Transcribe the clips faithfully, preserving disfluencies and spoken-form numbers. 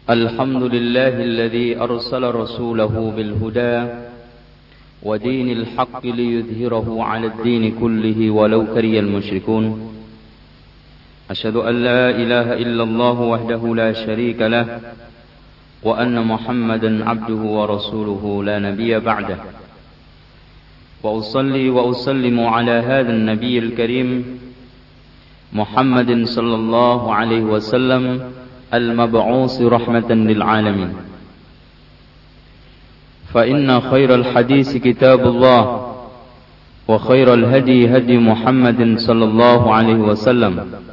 الحمد لله الذي أرسل رسوله بالهدى ودين الحق ليظهره على الدين كله ولو كره المشركون أشهد أن لا إله إلا الله وحده لا شريك له وأن محمدا عبده ورسوله لا نبي بعده وأصلي وأسلم على هذا النبي الكريم محمد صلى الله عليه وسلم المبعوث رحمة للعالمين فإن خير الحديث كتاب الله وخير الهدي هدي محمد صلى الله عليه وسلم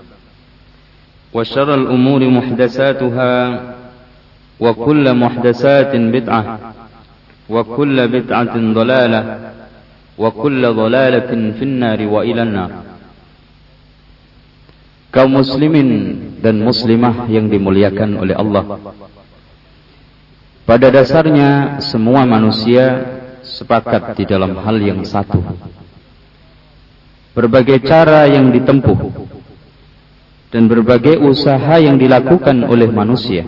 وشر الأمور محدثاتها وكل محدثات بدعة وكل بدعة ضلالة وكل ضلالة في النار وإلى النار. Kaum muslimin dan muslimah yang dimuliakan oleh Allah, pada dasarnya semua manusia sepakat di dalam hal yang satu. Berbagai cara yang ditempuh dan berbagai usaha yang dilakukan oleh manusia,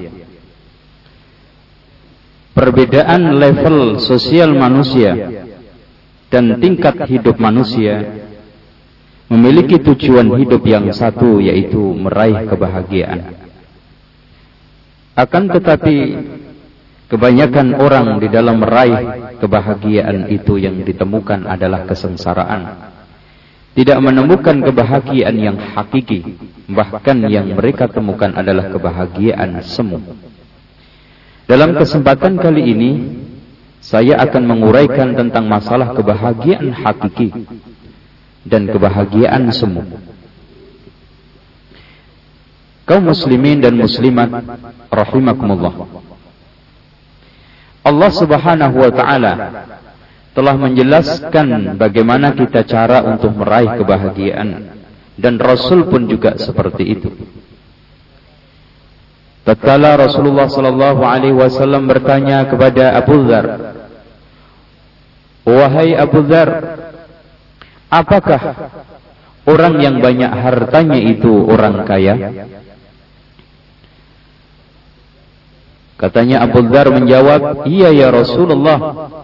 perbedaan level sosial manusia dan tingkat hidup manusia memiliki tujuan hidup yang satu, yaitu meraih kebahagiaan. Akan tetapi kebanyakan orang di dalam meraih kebahagiaan itu yang ditemukan adalah kesengsaraan. Tidak menemukan kebahagiaan yang hakiki, bahkan yang mereka temukan adalah kebahagiaan semu. Dalam kesempatan kali ini saya akan menguraikan tentang masalah kebahagiaan hakiki dan kebahagiaan semu. Kaum muslimin dan muslimat rahimakumullah, Allah Subhanahu wa taala telah menjelaskan bagaimana kita cara untuk meraih kebahagiaan, dan Rasul pun juga seperti itu. Tatkala Rasulullah sallallahu alaihi wasallam bertanya kepada Abu Dzar, "Wahai Abu Dzar, apakah orang yang banyak hartanya itu orang kaya?" Katanya Abu Dzar menjawab, "Iya ya Rasulullah."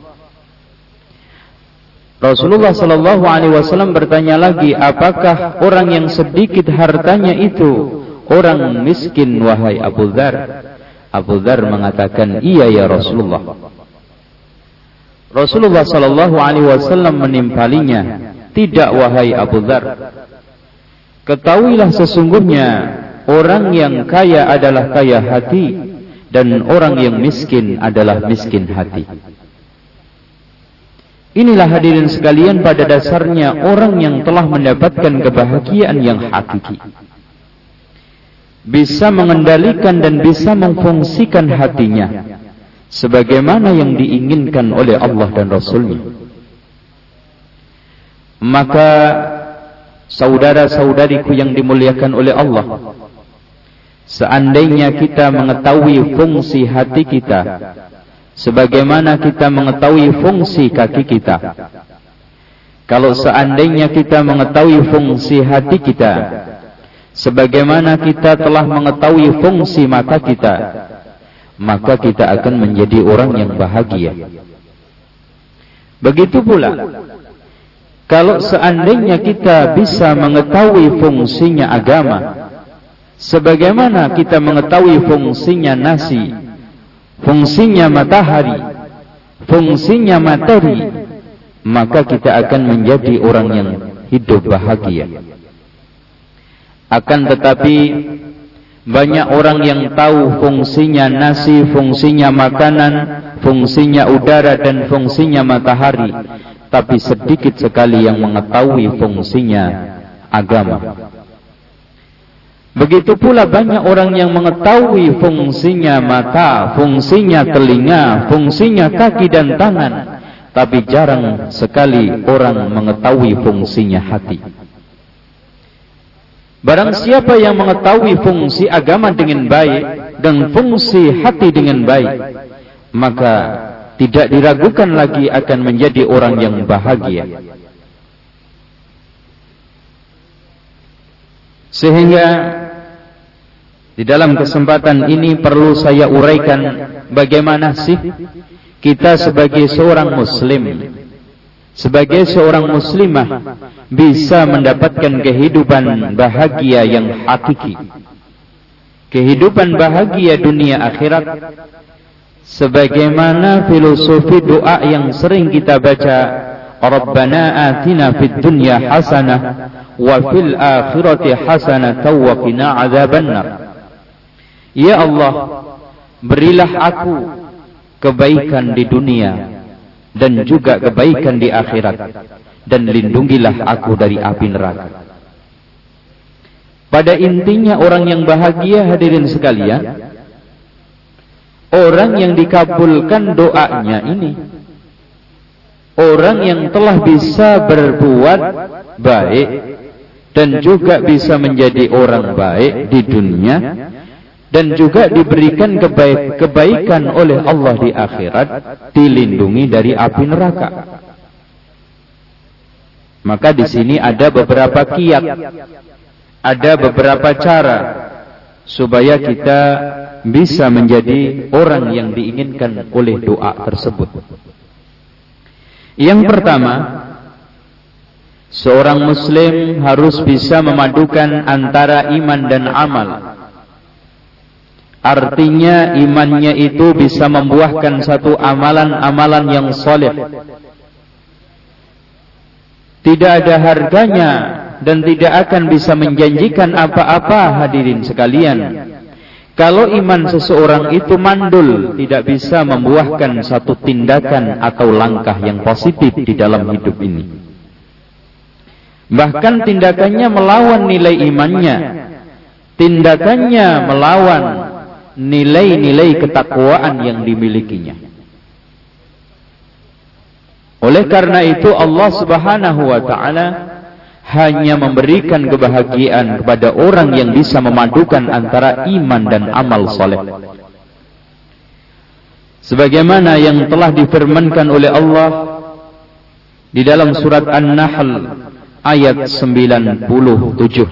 Rasulullah sallallahu alaihi wasallam bertanya lagi, "Apakah orang yang sedikit hartanya itu orang miskin wahai Abu Dzar?" Abu Dzar mengatakan, "Iya ya Rasulullah." Rasulullah sallallahu alaihi wasallam menimpalinya, "Tidak wahai Abu Dzar. Ketahuilah sesungguhnya orang yang kaya adalah kaya hati, dan orang yang miskin adalah miskin hati." Inilah hadirin sekalian pada dasarnya orang yang telah mendapatkan kebahagiaan yang hakiki, bisa mengendalikan dan bisa memfungsikan hatinya sebagaimana yang diinginkan oleh Allah dan Rasul-Nya. Maka saudara-saudariku yang dimuliakan oleh Allah, seandainya kita mengetahui fungsi hati kita sebagaimana kita mengetahui fungsi kaki kita, kalau seandainya kita mengetahui fungsi hati kita sebagaimana kita telah mengetahui fungsi mata kita, maka kita akan menjadi orang yang bahagia. Begitu pula kalau seandainya kita bisa mengetahui fungsinya agama sebagaimana kita mengetahui fungsinya nasi, fungsinya matahari, fungsinya materi, maka kita akan menjadi orang yang hidup bahagia. Akan tetapi banyak orang yang tahu fungsinya nasi, fungsinya makanan, fungsinya udara, dan fungsinya matahari, tapi sedikit sekali yang mengetahui fungsinya agama. Begitu pula banyak orang yang mengetahui fungsinya mata, fungsinya telinga, fungsinya kaki dan tangan, tapi jarang sekali orang mengetahui fungsinya hati. Barang siapa yang mengetahui fungsi agama dengan baik dan fungsi hati dengan baik, maka tidak diragukan lagi akan menjadi orang yang bahagia. Sehingga Di dalam kesempatan ini perlu saya uraikan bagaimana sih kita sebagai seorang muslim, sebagai seorang muslimah bisa mendapatkan kehidupan bahagia yang hakiki, kehidupan bahagia dunia akhirat, sebagaimana filosofi doa yang sering kita baca, Rabbana atina fid dunya hasanah wa fil akhirati hasanah wa qina adzabannar. Ya Allah, berilah aku kebaikan di dunia dan juga kebaikan di akhirat, dan lindungilah aku dari api neraka. Pada intinya orang yang bahagia, hadirin sekalian, orang yang dikabulkan doanya ini, orang yang telah bisa berbuat baik dan juga bisa menjadi orang baik di dunia, dan juga diberikan kebaik, kebaikan oleh Allah di akhirat, dilindungi dari api neraka. Maka di sini ada beberapa kiat, ada beberapa cara supaya kita bisa menjadi orang yang diinginkan oleh doa tersebut. Yang pertama, seorang muslim harus bisa memadukan antara iman dan amal. Artinya imannya itu bisa membuahkan satu amalan-amalan yang soleh. Tidak ada harganya dan tidak akan bisa menjanjikan apa-apa, hadirin sekalian, kalau iman seseorang itu mandul, tidak bisa membuahkan satu tindakan atau langkah yang positif di dalam hidup ini. Bahkan tindakannya melawan nilai imannya, tindakannya melawan nilai-nilai ketakwaan yang dimilikinya. Oleh karena itu Allah Subhanahu wa ta'ala hanya memberikan kebahagiaan kepada orang yang bisa memadukan antara iman dan amal soleh. Sebagaimana yang telah difirmankan oleh Allah di dalam surat An-Nahl ayat sembilan puluh tujuh.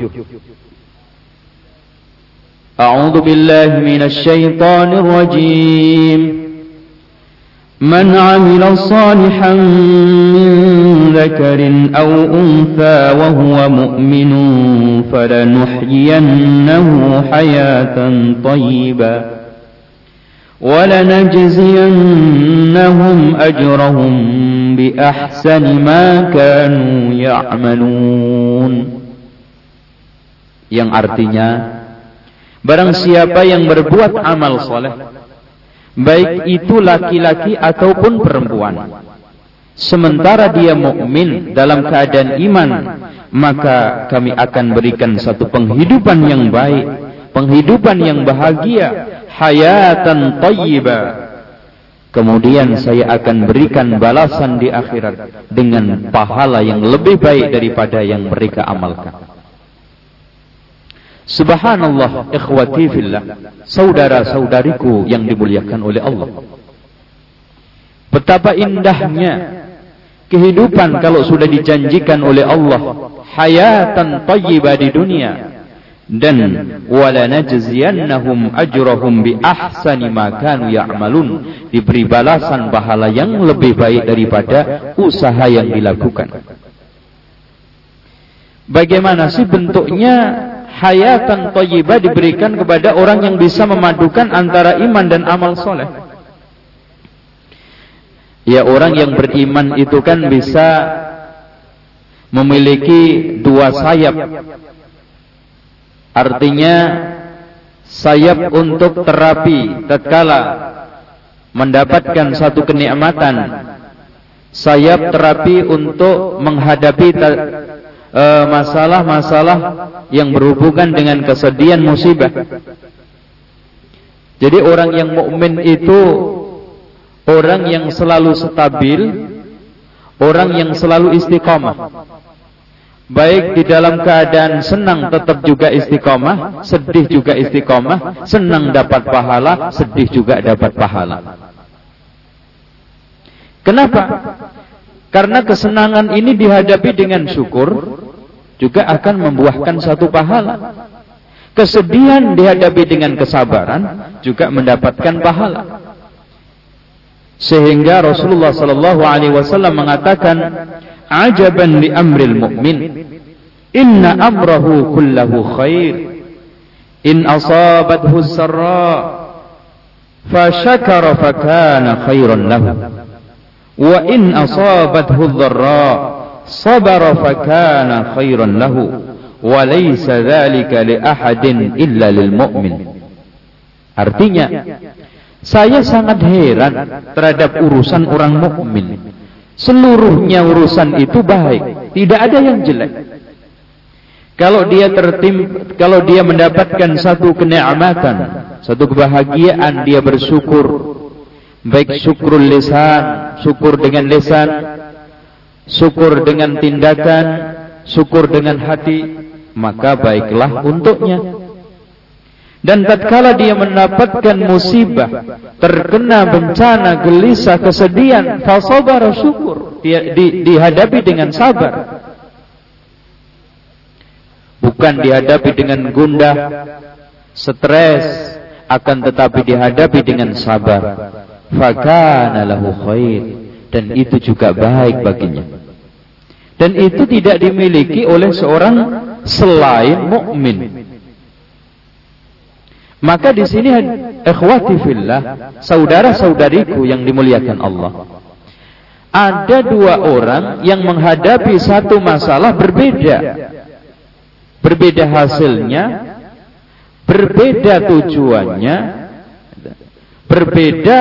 A'udzu billahi minasy syaithanir rajim. Man 'amila shalihan min dzakarin aw untha wa huwa mu'minun falanuhyiyannahu hayatan thayyibah wa lanajziyannahum ajrahum bi ahsani ma kanu ya'malun. Yang artinya, barang siapa yang berbuat amal soleh, baik itu laki-laki ataupun perempuan, sementara dia mukmin dalam keadaan iman, maka kami akan berikan satu penghidupan yang baik, penghidupan yang bahagia, hayatan thayyibah. Kemudian saya akan berikan balasan di akhirat dengan pahala yang lebih baik daripada yang mereka amalkan. Subhanallah, ikhwati fillah, saudara-saudariku yang dimuliakan oleh Allah. Betapa indahnya kehidupan kalau sudah dijanjikan oleh Allah hayatan thayyibah di dunia, dan wala najziyannahum ajrahum bi ahsani ma kanu ya'malun, diberi balasan pahala yang lebih baik daripada usaha yang dilakukan. Bagaimana sih bentuknya hayatan thayyibah diberikan kepada orang yang bisa memadukan antara iman dan amal soleh? Ya, orang yang beriman itu kan bisa memiliki dua sayap. Artinya sayap untuk terapi tatkala mendapatkan satu kenikmatan, sayap terapi untuk menghadapi masalah-masalah yang berhubungan dengan kesedihan, musibah. Jadi orang yang mukmin itu orang yang selalu stabil, orang yang selalu istiqomah. Baik di dalam keadaan senang tetap juga istiqomah, sedih juga istiqomah, senang dapat pahala, sedih juga dapat pahala. Kenapa? Karena kesenangan ini dihadapi dengan syukur, juga akan membuahkan satu pahala. kesedihan dihadapi dengan kesabaran juga mendapatkan pahala. Sehingga Rasulullah sallallahu alaihi wasallam mengatakan, "Ajaban li amril mu'min, inna amrahu kullahu khair. In asabathu sarra fa syakara fa kana khairan lahu. Wa in asabathu dharra sabara fa kana khairan lahu. Wa laysa dzalika li ahadin illa lil mu'min." Artinya, saya sangat heran terhadap urusan orang mukmin. Seluruhnya urusan itu baik, tidak ada yang jelek. Kalau dia tertim, kalau dia mendapatkan satu kenikmatan, satu kebahagiaan, dia bersyukur. Baik syukrul lisan, syukur dengan lisan, syukur dengan tindakan, syukur dengan hati, maka baiklah untuknya. Dan tatkala dia mendapatkan musibah, terkena bencana, gelisah, kesedihan, fasabara, syukur, dia di, dihadapi dengan sabar. Bukan dihadapi dengan gundah, stres, akan tetapi dihadapi dengan sabar. Fakana lahu khair, dan itu juga baik baginya. Dan itu tidak dimiliki oleh seorang selain mukmin. Maka di sini ikhwati fillah, saudara-saudariku yang dimuliakan Allah, ada dua orang yang menghadapi satu masalah berbeda. Berbeda hasilnya, berbeda tujuannya, berbeda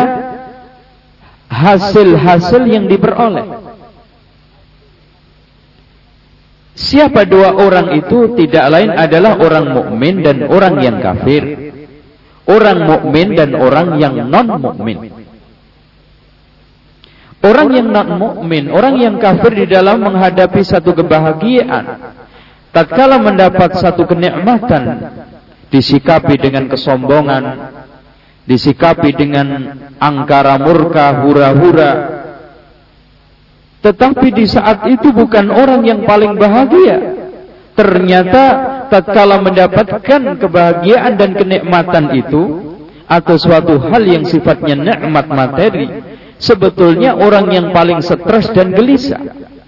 hasil-hasil yang diperoleh. Siapa dua orang itu? Tidak lain adalah orang mukmin dan orang yang kafir. Orang mukmin dan orang yang non mukmin. Orang yang non mukmin, orang yang kafir di dalam menghadapi satu kebahagiaan, tatkala mendapat satu kenikmatan, disikapi dengan kesombongan, disikapi dengan angkara murka, hura-hura. Tetapi di saat itu bukan orang yang paling bahagia. Ternyata tatkala mendapatkan kebahagiaan dan kenikmatan itu, atau suatu hal yang sifatnya nikmat materi, sebetulnya orang yang paling stres dan gelisah.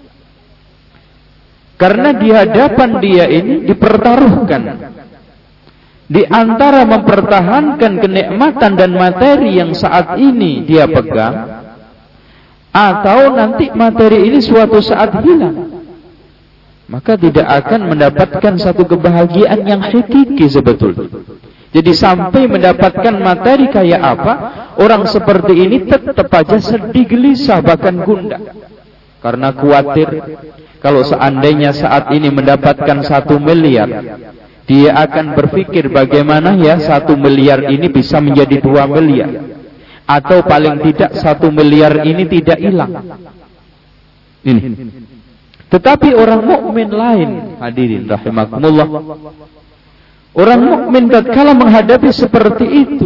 Karena di hadapan dia ini dipertaruhkan di antara mempertahankan kenikmatan dan materi yang saat ini dia pegang, atau nanti materi ini suatu saat hilang, maka tidak akan mendapatkan satu kebahagiaan yang hakiki sebetulnya. Jadi sampai mendapatkan materi kayak apa, orang seperti ini tetap aja sedih, gelisah, bahkan gundah. Karena khawatir, kalau seandainya saat ini mendapatkan satu miliar, dia akan berpikir bagaimana ya satu miliar ini bisa menjadi dua miliar. Atau paling tidak satu miliar ini tidak hilang. Ini. Tetapi orang mukmin lain, hadirin rahimakumullah, orang mukmin tatkala menghadapi seperti itu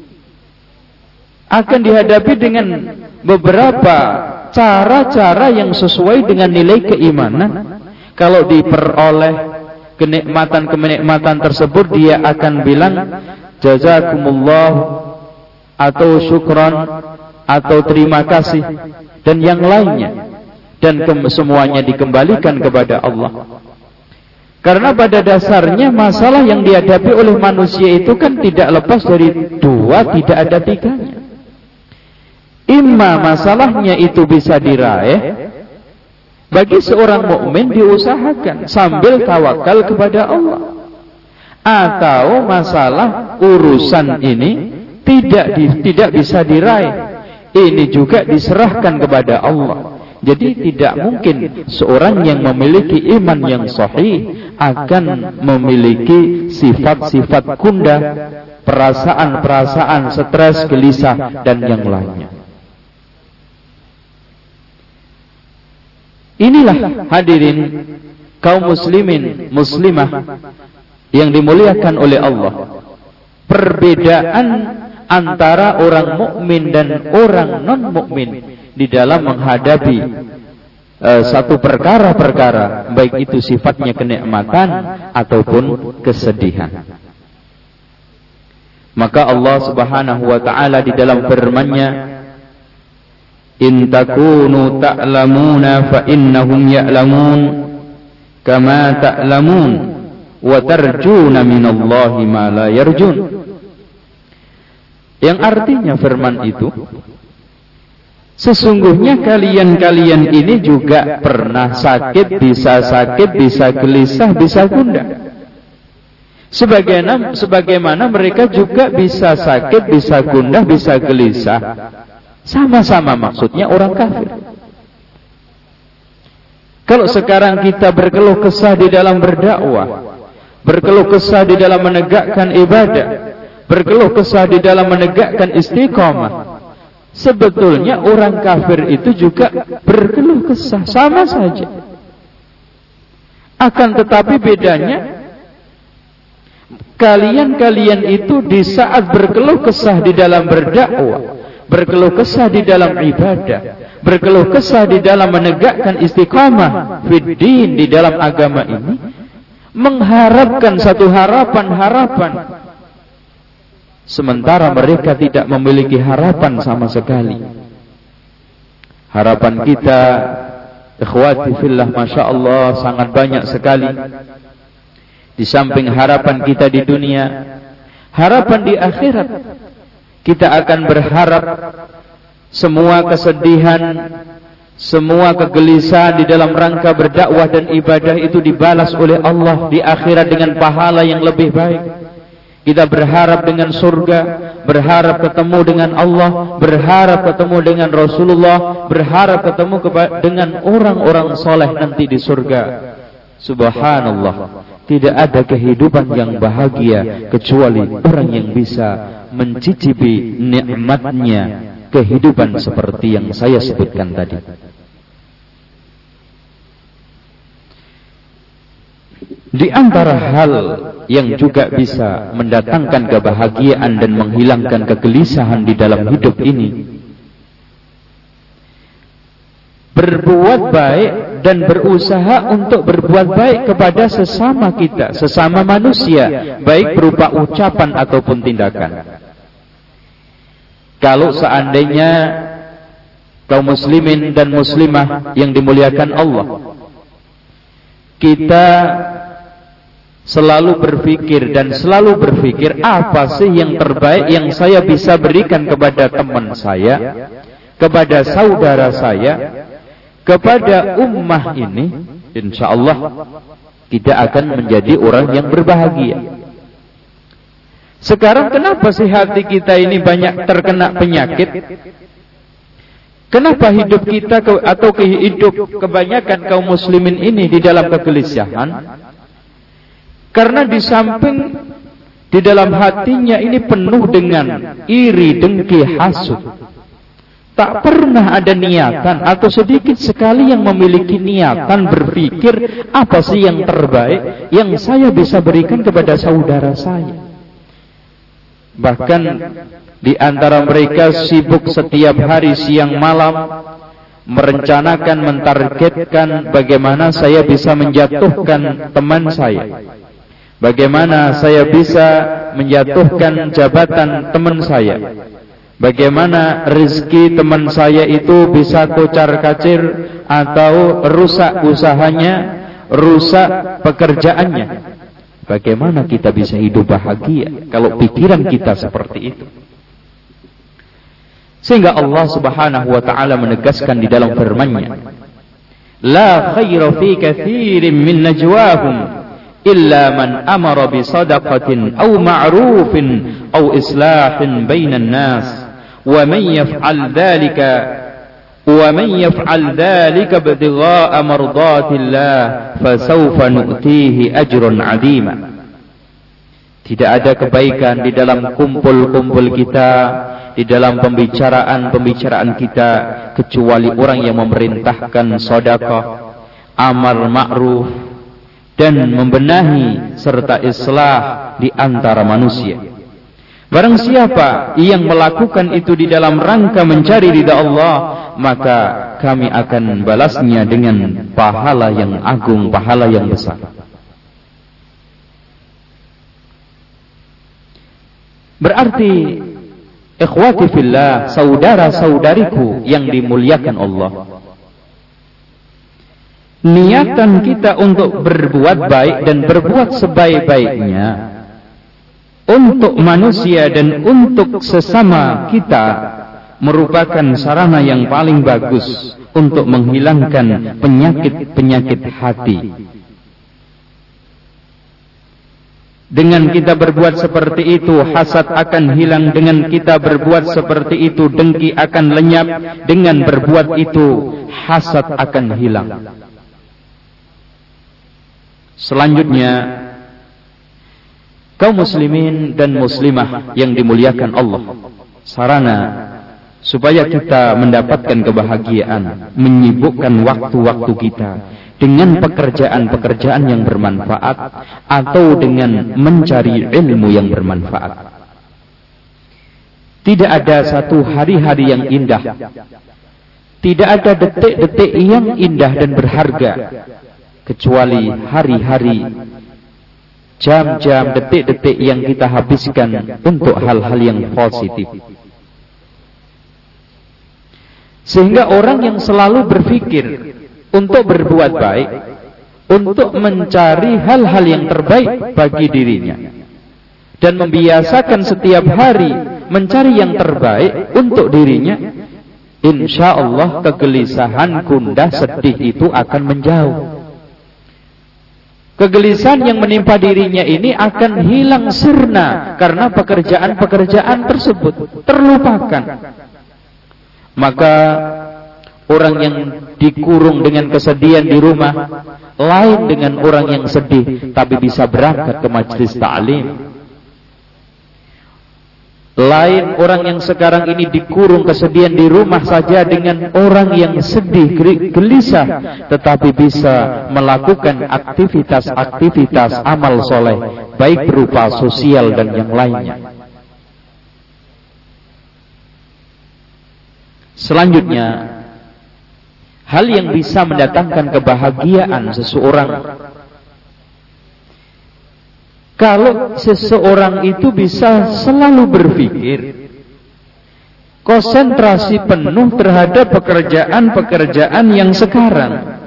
akan dihadapi dengan beberapa cara-cara yang sesuai dengan nilai keimanan. Kalau diperoleh kenikmatan-kenikmatan tersebut, dia akan bilang jazakumullah, atau syukran, atau terima kasih, dan yang lainnya. Dan semuanya dikembalikan kepada Allah. Karena pada dasarnya masalah yang dihadapi oleh manusia itu kan tidak lepas dari dua, tidak ada tiganya. Imma masalahnya itu bisa diraih, bagi seorang mukmin diusahakan sambil tawakal kepada Allah. Atau masalah urusan ini tidak di, tidak bisa diraih, ini juga diserahkan kepada Allah. Jadi tidak mungkin seorang yang memiliki iman yang sahih akan memiliki sifat-sifat gundah, perasaan-perasaan stres, gelisah, dan yang lainnya. Inilah hadirin kaum muslimin, muslimah yang dimuliakan oleh Allah, perbedaan antara orang mukmin dan orang non mukmin di dalam menghadapi uh, satu perkara-perkara, baik itu sifatnya kenikmatan ataupun kesedihan. Maka Allah Subhanahu wa taala di dalam firman-Nya, in takunu ta'lamuna fa innahum ya'lamun kama ta'lamun wa tarjuna minallahi ma la yarjun. Yang artinya firman itu, sesungguhnya kalian-kalian ini juga pernah sakit, bisa sakit, bisa gelisah, bisa gundah. Sebagaimana, sebagaimana mereka juga bisa sakit, bisa gundah, bisa gelisah. Sama-sama maksudnya orang kafir. Kalau sekarang kita berkeluh kesah di dalam berdakwah, berkeluh kesah di dalam menegakkan ibadah, berkeluh kesah di dalam menegakkan istiqamah, sebetulnya orang kafir itu juga berkeluh kesah, sama saja. Akan tetapi bedanya, kalian-kalian itu di saat berkeluh kesah di dalam berdakwah, berkeluh kesah di dalam ibadah, berkeluh kesah di dalam menegakkan istiqamah fiddin, di dalam agama ini, mengharapkan satu harapan-harapan, sementara mereka tidak memiliki harapan sama sekali. Harapan kita, ikhwati fillah, masya Allah, sangat banyak sekali. Di samping harapan kita di dunia, harapan di akhirat, kita akan berharap semua kesedihan, semua kegelisahan di dalam rangka berdakwah dan ibadah itu dibalas oleh Allah di akhirat dengan pahala yang lebih baik. Kita berharap dengan surga, berharap ketemu dengan Allah, berharap ketemu dengan Rasulullah, berharap ketemu dengan orang-orang soleh nanti di surga. Subhanallah, tidak ada kehidupan yang bahagia kecuali orang yang bisa mencicipi nikmatnya kehidupan seperti yang saya sebutkan tadi. Di antara hal yang juga bisa mendatangkan kebahagiaan dan menghilangkan kegelisahan di dalam hidup ini, berbuat baik dan berusaha untuk berbuat baik kepada sesama kita, sesama manusia, baik berupa ucapan ataupun tindakan. Kalau seandainya kaum muslimin dan muslimah yang dimuliakan Allah, kita selalu berpikir dan selalu berpikir, apa sih yang terbaik yang saya bisa berikan kepada teman saya, kepada saudara saya, kepada ummah ini, insya Allah kita akan menjadi orang yang berbahagia. Sekarang kenapa sih hati kita ini banyak terkena penyakit? Kenapa hidup kita ke, atau hidup kebanyakan kaum muslimin ini di dalam kegelisahan? Karena di samping di dalam hatinya ini penuh dengan iri, dengki, hasud. Tak pernah ada niatan atau sedikit sekali yang memiliki niatan berpikir, apa sih yang terbaik yang saya bisa berikan kepada saudara saya. Bahkan di antara mereka sibuk setiap hari siang malam merencanakan, mentargetkan bagaimana saya bisa menjatuhkan teman saya, bagaimana saya bisa menjatuhkan jabatan teman saya, bagaimana rezeki teman saya itu bisa kocar-kacir atau rusak usahanya, rusak pekerjaannya. Bagaimana kita bisa hidup bahagia kalau pikiran kita seperti itu? Sehingga Allah Subhanahu wa taala menegaskan di dalam firman-Nya, la khaira fi katsirin min najwahum illa man amara bi sadaqatin aw ma'rufin aw islahin bainan nas wa man yaf'al dzalika wa man yaf'al dzalika ibtigha'a mardatillah fasawfa nu'tihi ajran 'azima. Tidak ada kebaikan di dalam kumpul-kumpul kita, di dalam pembicaraan-pembicaraan kita, kecuali orang yang memerintahkan sedekah, amar ma'ruf, dan membenahi serta islah di antara manusia. Barang siapa yang melakukan itu di dalam rangka mencari ridha Allah, maka kami akan balasnya dengan pahala yang agung, pahala yang besar. Berarti ikhwati fillah, saudara-saudariku yang dimuliakan Allah, niatan kita untuk berbuat baik dan berbuat sebaik-baiknya untuk manusia dan untuk sesama kita merupakan sarana yang paling bagus untuk menghilangkan penyakit-penyakit hati. Dengan kita berbuat seperti itu, hasad akan hilang. Dengan kita berbuat seperti itu, dengki akan lenyap. Dengan berbuat itu, hasad akan hilang. Selanjutnya, kaum muslimin dan muslimah yang dimuliakan Allah, sarana supaya kita mendapatkan kebahagiaan, menyibukkan waktu-waktu kita dengan pekerjaan-pekerjaan yang bermanfaat atau dengan mencari ilmu yang bermanfaat. Tidak ada satu hari-hari yang indah, tidak ada detik-detik yang indah dan berharga kecuali hari-hari, jam-jam, detik-detik yang kita habiskan untuk hal-hal yang positif. Sehingga orang yang selalu berpikir untuk berbuat baik, untuk mencari hal-hal yang terbaik bagi dirinya, dan membiasakan setiap hari mencari yang terbaik untuk dirinya, insya Allah kegelisahan, gundah, sedih itu akan menjauh. Kegelisahan yang menimpa dirinya ini akan hilang sirna karena pekerjaan-pekerjaan tersebut terlupakan. Maka orang yang dikurung dengan kesedihan di rumah lain dengan orang yang sedih tapi bisa berangkat ke majelis ta'lim. Lain orang yang sekarang ini dikurung kesedihan di rumah saja dengan orang yang sedih, gelisah, tetapi bisa melakukan aktivitas-aktivitas amal soleh, baik berupa sosial dan yang lainnya. Selanjutnya, hal yang bisa mendatangkan kebahagiaan seseorang, kalau seseorang itu bisa selalu berpikir, konsentrasi penuh terhadap pekerjaan-pekerjaan yang sekarang,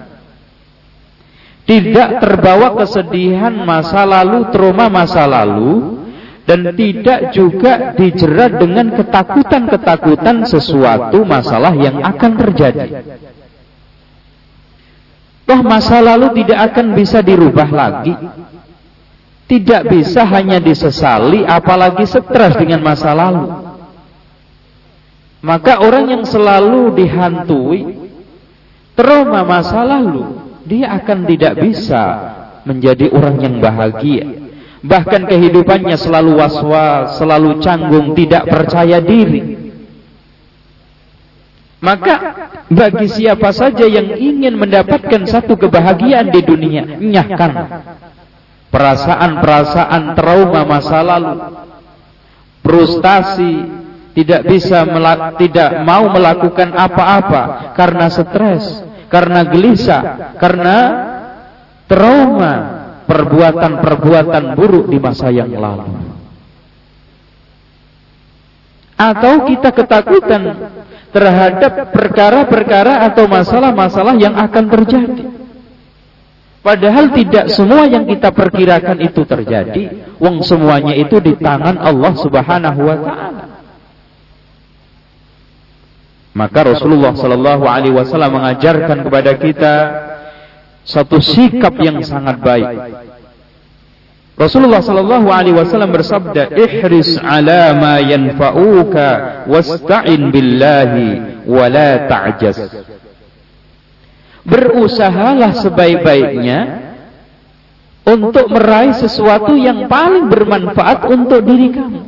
tidak terbawa kesedihan masa lalu, trauma masa lalu, dan tidak juga dijerat dengan ketakutan-ketakutan sesuatu masalah yang akan terjadi. Toh masa lalu tidak akan bisa dirubah lagi, tidak bisa hanya disesali, apalagi stres dengan masa lalu. Maka orang yang selalu dihantui trauma masa lalu, dia akan tidak bisa menjadi orang yang bahagia. Bahkan kehidupannya selalu was-was, selalu canggung, tidak percaya diri. Maka bagi siapa saja yang ingin mendapatkan satu kebahagiaan di dunia, nyahkan perasaan-perasaan trauma masa lalu, frustasi, tidak bisa tidak mau melakukan apa-apa karena stres, karena gelisah, karena trauma perbuatan-perbuatan buruk di masa yang lalu. Atau kita ketakutan terhadap perkara-perkara atau masalah-masalah yang akan terjadi. Padahal tidak semua yang kita perkirakan itu terjadi. Wong semuanya itu di tangan Allah Subhanahu wa taala. Maka Rasulullah sallallahu alaihi wasallam mengajarkan kepada kita satu sikap yang sangat baik. Rasulullah sallallahu alaihi wasallam bersabda, "Ihris 'ala ma yanfa'uka wasta'in billahi wa la ta'jaz." Berusahalah sebaik-baiknya untuk meraih sesuatu yang paling bermanfaat untuk diri kamu.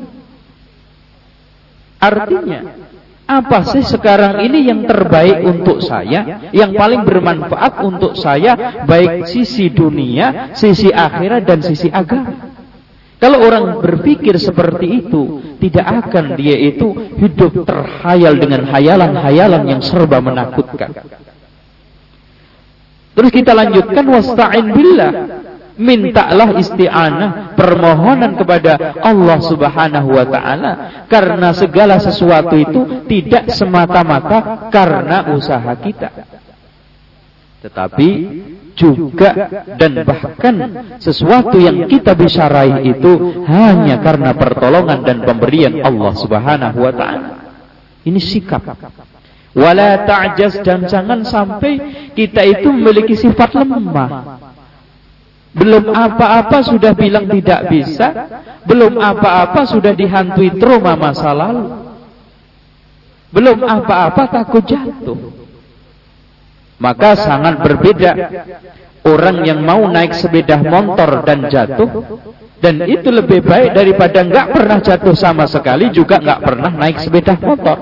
Artinya, apa sih sekarang ini yang terbaik untuk saya, yang paling bermanfaat untuk saya, baik sisi dunia, sisi akhirat, dan sisi agama. Kalau orang berpikir seperti itu, tidak akan dia itu hidup terhayal dengan hayalan-hayalan yang serba menakutkan. Terus kita lanjutkan, wasta'in billah. Mintalah isti'anah, permohonan kepada Allah Subhanahu wa ta'ala, karena segala sesuatu itu tidak semata-mata karena usaha kita, tetapi juga dan bahkan sesuatu yang kita bisa raih itu hanya karena pertolongan dan pemberian Allah Subhanahu wa ta'ala. Ini sikap. Wala ta'jaz, dan jangan sampai kita itu memiliki sifat lemah. Belum apa-apa sudah bilang tidak bisa, belum apa-apa sudah dihantui trauma masa lalu, belum apa-apa takut jatuh. Maka sangat berbeda orang yang mau naik sepeda motor dan jatuh, dan itu lebih baik daripada nggak pernah jatuh sama sekali juga nggak pernah naik sepeda motor.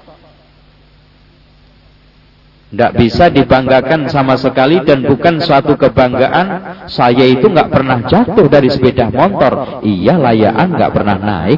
Tidak bisa dibanggakan sama sekali, dan bukan suatu kebanggaan saya itu nggak pernah jatuh dari sepeda motor. Iya, layaan nggak pernah naik.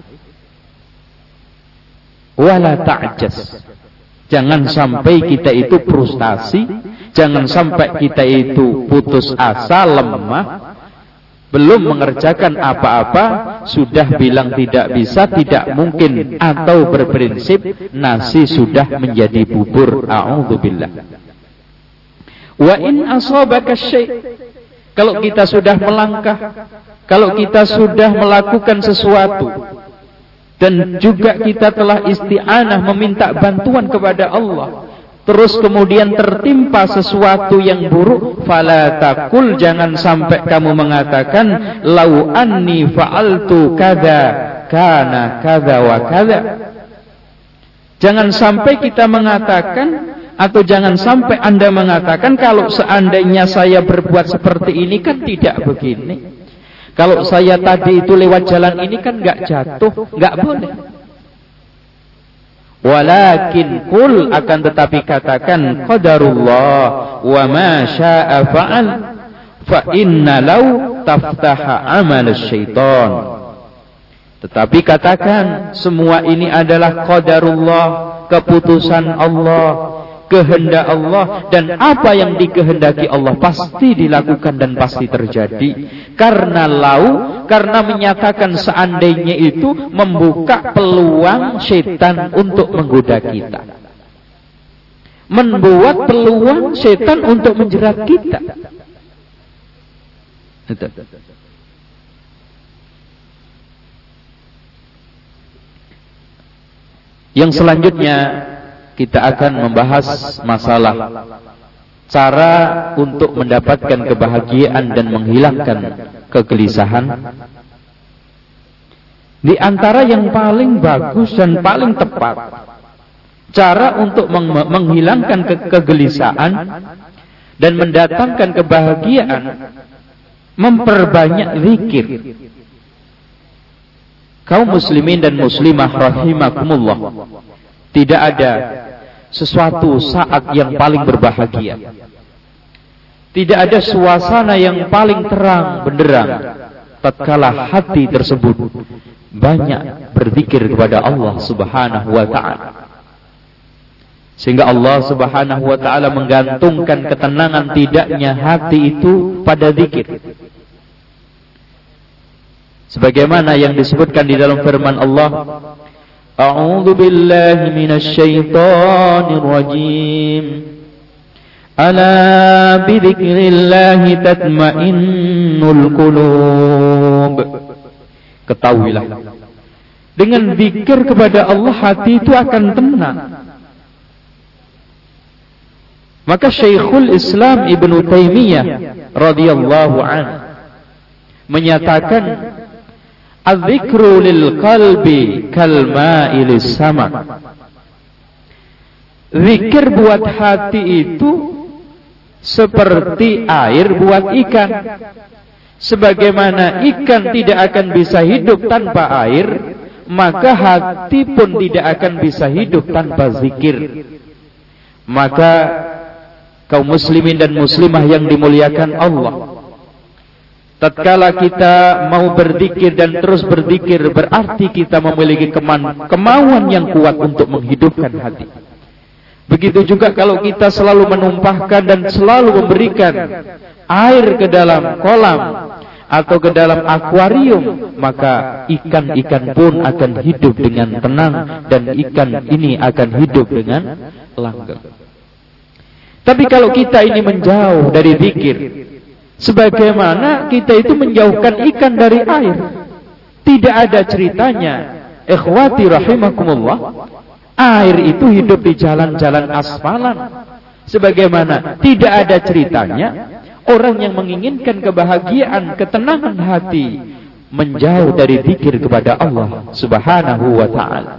Wala ta'jaz, jangan sampai kita itu frustasi, jangan sampai kita itu putus asa, lemah, belum mengerjakan apa-apa sudah bilang tidak bisa, tidak mungkin, atau berprinsip nasi sudah menjadi bubur. A'udzubillah. Wa in asabaka syai', kalau kita sudah melangkah, kalau kita sudah melakukan sesuatu, dan juga kita telah isti'anah meminta bantuan kepada Allah, terus kemudian tertimpa sesuatu yang buruk, fala taqul, jangan sampai kamu mengatakan lau anni fa'altu kadza kana kadza wa kadza. Jangan sampai kita mengatakan, atau jangan sampai Anda mengatakan, kalau seandainya saya berbuat seperti ini kan tidak begini, kalau saya tadi itu lewat jalan ini kan enggak jatuh. Enggak boleh. Walakin qul, akan tetapi katakan qadarullah wa ma syaa fa'al, fa inna law taftaha amal syaitan. Tetapi katakan semua ini adalah qadarullah, keputusan Allah, kehendak Allah, dan apa yang dikehendaki Allah pasti dilakukan dan pasti terjadi. Karena lau, karena menyatakan seandainya itu membuka peluang setan untuk menggoda kita, membuat peluang setan untuk menjerat kita. Yang selanjutnya kita akan membahas masalah cara untuk mendapatkan kebahagiaan dan menghilangkan kegelisahan. Di antara yang paling bagus dan paling tepat cara untuk meng menghilangkan ke kegelisahan dan mendatangkan kebahagiaan, memperbanyak zikir. Kaum muslimin dan muslimah rahimakumullah, tidak ada sesuatu saat yang paling berbahagia, tidak ada suasana yang paling terang benderang tatkala hati tersebut banyak berzikir kepada Allah Subhanahu wa ta'ala, sehingga Allah Subhanahu wa ta'ala menggantungkan ketenangan tidaknya hati itu pada zikir, sebagaimana yang disebutkan di dalam firman Allah, A'udzu billahi minasy syaithanir rajim. Ala bi dzikrillahi tatma'innul qulub. Ketahuilah, dengan zikir kepada Allah hati itu akan tenang. Maka Syekhul Islam Ibnu Taimiyah radhiyallahu anhu menyatakan, Az-zikru lil qalbi kal ma'i lis sama. Zikir buat hati itu seperti air buat ikan. Sebagaimana ikan tidak akan bisa hidup tanpa air, maka hati pun tidak akan bisa hidup tanpa zikir. Maka kaum muslimin dan muslimah yang dimuliakan Allah, tatkala kita mau berzikir dan terus berzikir, berarti kita memiliki kemauan yang kuat untuk menghidupkan hati. Begitu juga kalau kita selalu menumpahkan dan selalu memberikan air ke dalam kolam atau ke dalam akuarium, maka ikan-ikan pun akan hidup dengan tenang dan ikan ini akan hidup dengan langgeng. Tapi kalau kita ini menjauh dari zikir, sebagaimana kita itu menjauhkan ikan dari air, tidak ada ceritanya. Ikhwati rahimakumullah, air itu hidup di jalan-jalan asfalan. Sebagaimana tidak ada ceritanya orang yang menginginkan kebahagiaan, ketenangan hati, menjauh dari zikir kepada Allah Subhanahu wa ta'ala.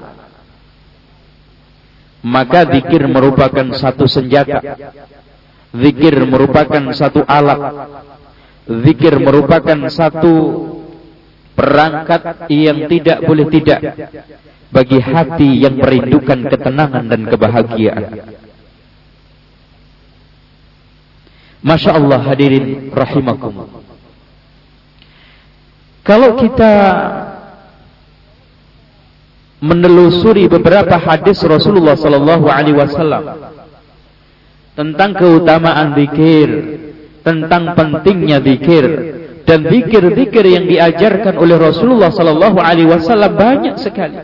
Maka zikir merupakan satu senjata, zikir merupakan satu alat, zikir merupakan satu perangkat yang tidak boleh tidak bagi hati yang merindukan ketenangan dan kebahagiaan. Masya Allah, hadirin rahimakum. Kalau kita menelusuri beberapa hadis Rasulullah sallallahu alaihi wasallam tentang keutamaan zikir, tentang pentingnya zikir, dan zikir-zikir yang diajarkan oleh Rasulullah sallallahu alaihi wasallam banyak sekali.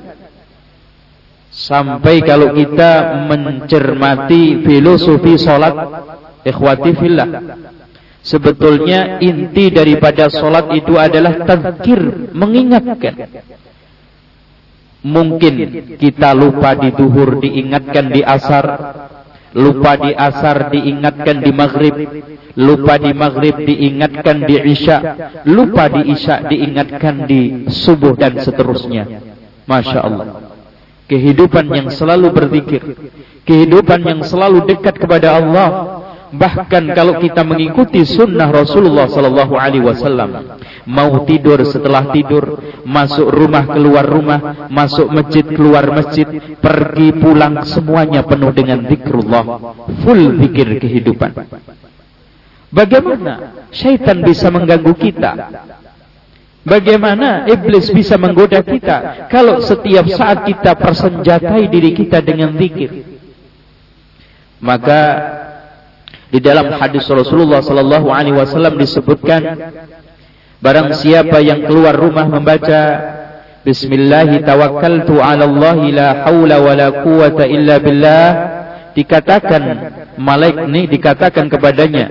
Sampai kalau kita mencermati filosofi salat, ikhwati fillah, sebetulnya inti daripada salat itu adalah tazkir, mengingatkan. Mungkin kita lupa di duhur diingatkan di asar, lupa di asar diingatkan di maghrib, lupa di maghrib diingatkan di isya, lupa di isya diingatkan di subuh dan seterusnya. Masya Allah, kehidupan yang selalu berzikir, kehidupan yang selalu dekat kepada Allah. Bahkan kalau kita mengikuti sunnah Rasulullah sallallahu alaihi wasallam, mau tidur setelah tidur, masuk rumah keluar rumah, masuk masjid keluar masjid, pergi pulang, semuanya penuh dengan zikrullah, full zikir kehidupan. Bagaimana syaitan bisa mengganggu kita? Bagaimana iblis bisa menggoda kita kalau setiap saat kita persenjatai diri kita dengan zikir? Maka di dalam hadis Rasulullah sallallahu alaihi wasallam disebutkan, barang siapa yang keluar rumah membaca Bismillah tawakkaltu 'ala Allah la haula wala quwwata illa billah, dikatakan malaikat ini dikatakan kepadanya,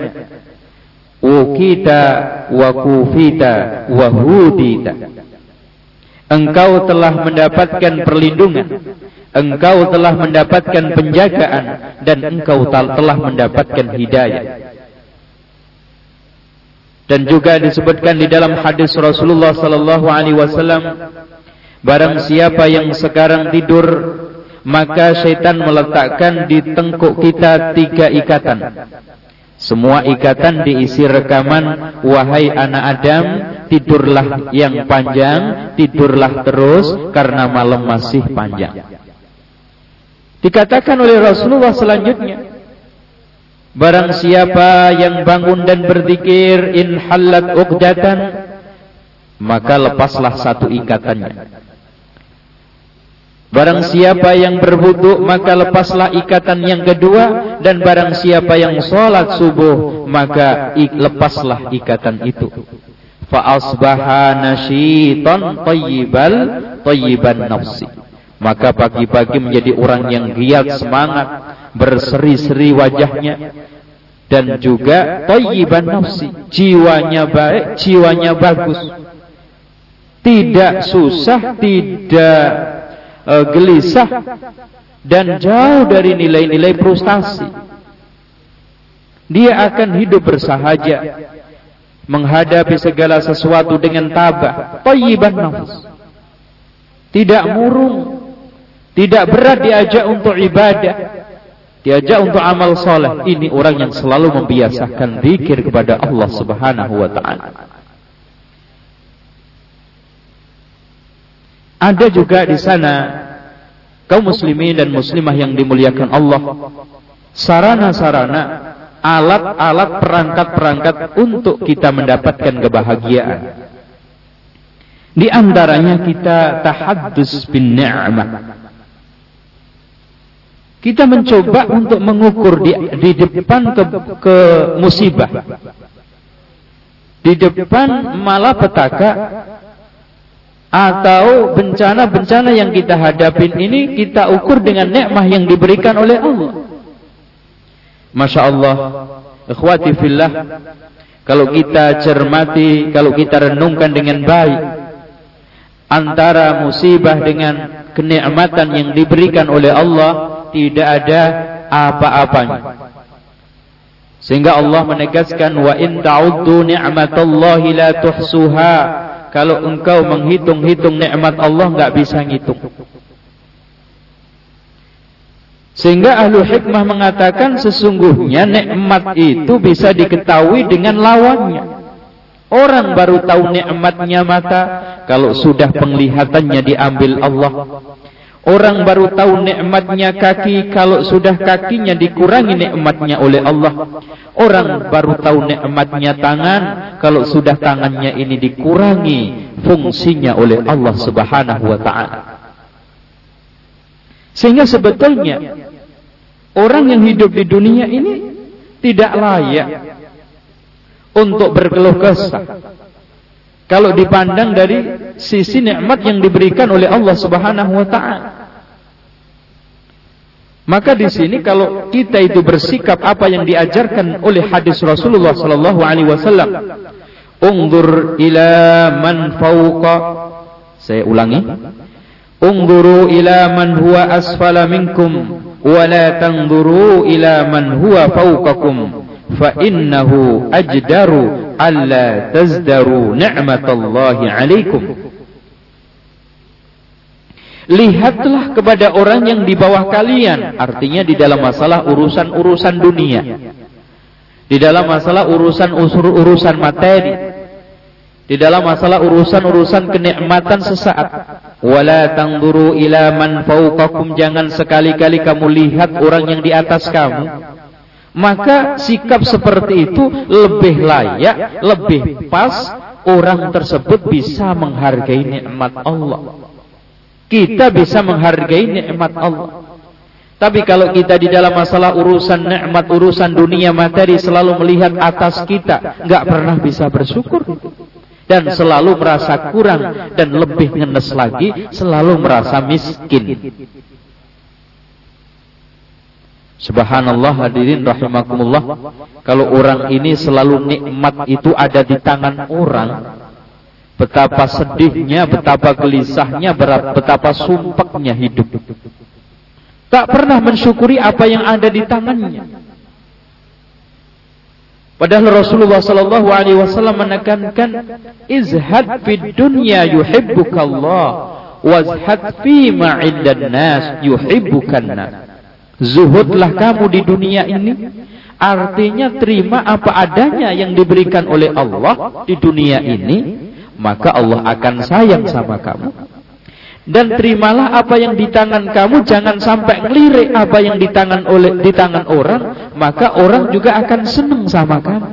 ukita wa kufita wa hudita, engkau telah mendapatkan perlindungan, engkau telah mendapatkan penjagaan, dan engkau telah mendapatkan hidayah. Dan juga disebutkan di dalam hadis Rasulullah sallallahu alaihi wasallam, barang siapa yang sekarang tidur, maka syaitan meletakkan di tengkuk kita tiga ikatan. Semua ikatan diisi rekaman, wahai anak Adam, tidurlah yang panjang, tidurlah terus karena malam masih panjang. Dikatakan oleh Rasulullah selanjutnya, barang siapa yang bangun dan berzikir, in halat uqdatan, maka lepaslah satu ikatannya. Barang siapa yang berwudu, maka lepaslah ikatan yang kedua. Dan barang siapa yang sholat subuh, maka lepaslah ikatan itu. Fa asbaha nasyitan tayyibal tayyiban nafsi, maka pagi-pagi menjadi orang yang giat, semangat, berseri-seri wajahnya, dan juga thayyiban nafsi, jiwanya baik, jiwanya bagus, tidak susah, tidak uh, gelisah, dan jauh dari nilai-nilai frustasi. Dia akan hidup bersahaja, menghadapi segala sesuatu dengan tabah, thayyiban nafs, tidak murung, tidak berat diajak untuk ibadah, diajak untuk amal soleh. Ini orang yang selalu membiasakan zikir kepada Allah Subhanahu wa ta'ala. Ada juga di sana kaum muslimin dan muslimah yang dimuliakan Allah, sarana-sarana, alat-alat, perangkat-perangkat untuk kita mendapatkan kebahagiaan. Di antaranya kita tahaddus bin ni'mah, Kita mencoba untuk mengukur di, di depan ke, ke musibah, di depan malapetaka atau bencana-bencana yang kita hadapin ini, kita ukur dengan nikmah yang diberikan oleh Allah. Masya Allah, ikhwati fillah, kalau kita cermati, kalau kita renungkan dengan baik, antara musibah dengan kenikmatan yang diberikan oleh Allah, tidak ada apa-apanya. Sehingga Allah menegaskan, wa in ta'uddu ni'matallahi la tuhsuha. Kalau engkau menghitung-hitung nikmat Allah, enggak bisa ngitung. Sehingga ahlu hikmah mengatakan sesungguhnya nikmat itu bisa diketahui dengan lawannya. Orang baru tahu nikmatnya mata kalau sudah penglihatannya diambil Allah. Orang baru tahu nikmatnya kaki kalau sudah kakinya dikurangi nikmatnya oleh Allah. Orang baru tahu nikmatnya tangan kalau sudah tangannya ini dikurangi fungsinya oleh Allah Subhanahu wa taala. Sehingga sebetulnya orang yang hidup di dunia ini tidak layak untuk berkeluh kesah kalau dipandang dari sisi nikmat yang diberikan oleh Allah Subhanahu wa taala. Maka di sini kalau kita itu bersikap apa yang diajarkan oleh hadis Rasulullah sallallahu alaihi wasallam, "Unzur ila man fawqa." Saya ulangi. "Unzuru ila man huwa asfala minkum wa la tanzuru ila man huwa fawqakum." Fa innahu ajdaru alla tazdaru ni'matallahi alaikum. Lihatlah kepada orang yang di bawah kalian, artinya di dalam masalah urusan-urusan dunia, di dalam masalah urusan-urusan materi, di dalam masalah urusan-urusan kenikmatan sesaat. Wala tanzuru ila man fawqakum, jangan sekali-kali kamu lihat orang yang di atas kamu. Maka sikap seperti itu lebih layak, lebih pas orang tersebut bisa menghargai nikmat Allah. Kita bisa menghargai nikmat Allah. Tapi kalau kita di dalam masalah urusan nikmat, urusan dunia materi selalu melihat atas kita, enggak pernah bisa bersyukur. Dan selalu merasa kurang, dan lebih ngenes lagi, selalu merasa miskin. Subhanallah, hadirin rahimakumullah. Kalau orang ini selalu nikmat itu ada di tangan orang, betapa sedihnya, betapa gelisahnya, betapa sumpeknya hidup. Tak pernah mensyukuri apa yang ada di tangannya. Padahal Rasulullah sallallahu alaihi wasallam menekankan, izhad fid dunya yuhibbukallah, wazhad fi ma 'indan nas yuhibbukan nas. Zuhudlah kamu di dunia ini, artinya terima apa adanya yang diberikan oleh Allah di dunia ini, maka Allah akan sayang sama kamu. Dan terimalah apa yang di tangan kamu, jangan sampai ngelirik apa yang di tangan oleh di tangan orang, maka orang juga akan senang sama kamu.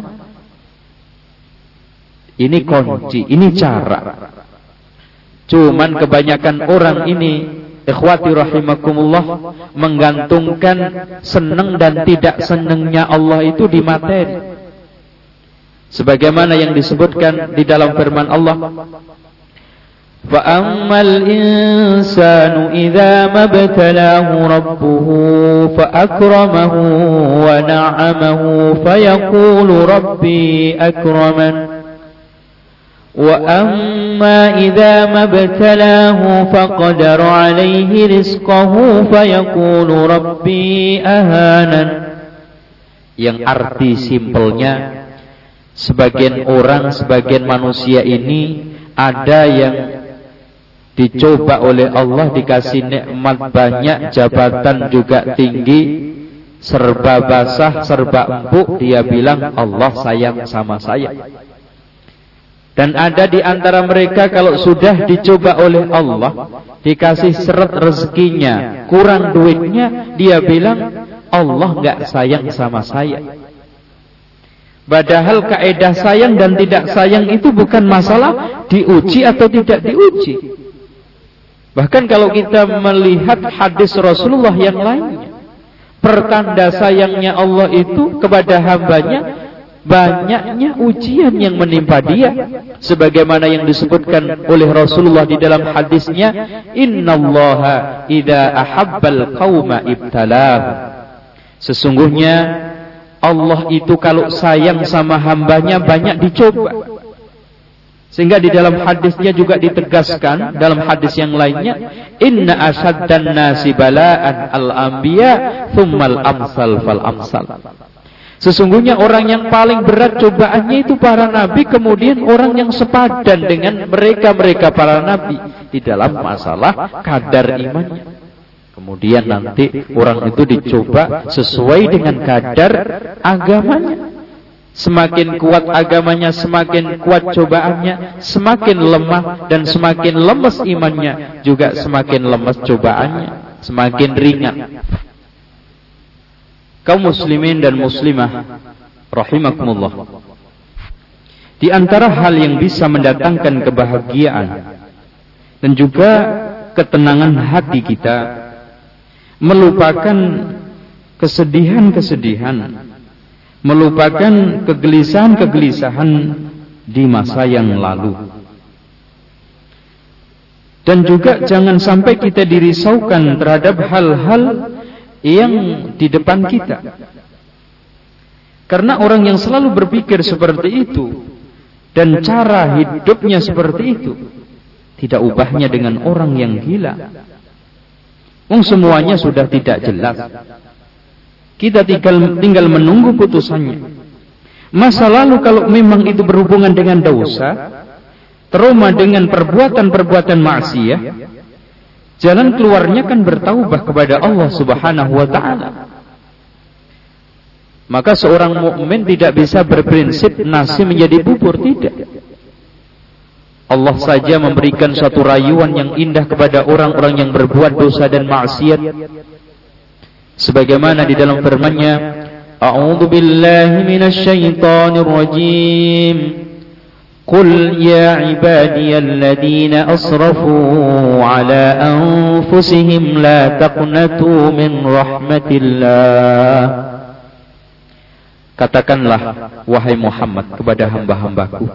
Ini kunci, ini cara. Cuman kebanyakan orang ini, ikhwati rahimakumullah, menggantungkan senang dan tidak senangnya Allah itu di materi. Sebagaimana yang disebutkan di dalam firman Allah, fa ammal insanu idza mabtalahu rabbuhu fa akramahu wa na'amahu fa yaqulu rabbi akraman wa amma idza mabtalahu faqadara alayhi rizqahu fa yaqulu rabbi ahanan. Yang arti simpelnya, sebagian orang, sebagian manusia ini ada yang dicoba oleh Allah, dikasih nikmat banyak, jabatan juga tinggi, serba basah, serba empuk, dia bilang Allah sayang sama saya. Dan ada di antara mereka kalau sudah dicoba oleh Allah, dikasih seret rezekinya, kurang duitnya, dia bilang Allah enggak sayang sama saya. Padahal kaidah sayang dan tidak sayang itu bukan masalah diuji atau tidak diuji. Bahkan kalau kita melihat hadis Rasulullah yang lainnya, pertanda sayangnya Allah itu kepada hambanya banyaknya ujian yang menimpa dia, sebagaimana yang disebutkan oleh Rasulullah di dalam hadisnya, innallaha idza ahabbal qauma ibtalah. Sesungguhnya Allah itu kalau sayang sama hambanya banyak dicoba. Sehingga di dalam hadisnya juga ditegaskan, dalam hadis yang lainnya, inna asyaddan nasi bala'an al-anbiya thummal amsal fal amsal. Sesungguhnya orang yang paling berat cobaannya itu para nabi, kemudian orang yang sepadan dengan mereka-mereka para nabi di dalam masalah kadar imannya. Kemudian nanti orang itu dicoba sesuai dengan kadar agamanya. Semakin kuat agamanya, semakin kuat cobaannya. Semakin lemah dan semakin lemes imannya, juga semakin lemes cobaannya, semakin ringan. Kaum muslimin dan muslimah rahimakumullah, di antara hal yang bisa mendatangkan kebahagiaan dan juga ketenangan hati kita, melupakan kesedihan-kesedihan, melupakan kegelisahan-kegelisahan di masa yang lalu. Dan juga jangan sampai kita dirisaukan terhadap hal-hal yang di depan kita. Karena orang yang selalu berpikir seperti itu dan cara hidupnya seperti itu, tidak ubahnya dengan orang yang gila. Wong semuanya sudah tidak jelas. Kita tinggal, tinggal menunggu putusannya. Masa lalu kalau memang itu berhubungan dengan dosa, trauma dengan perbuatan-perbuatan maksiat, jalan keluarnya kan bertaubah kepada Allah Subhanahu wa taala. Maka seorang mukmin tidak bisa berprinsip nasi menjadi bubur, tidak. Allah saja memberikan suatu rayuan yang indah kepada orang-orang yang berbuat dosa dan maksiat. Sebagaimana di dalam firman-Nya, A'udzu billahi minasy syaithanir rajim. Qul ya ibadiyalladzina asrafu ala anfusihim la taqnatu min rahmatillah. Katakanlah wahai Muhammad kepada hamba-hambaku,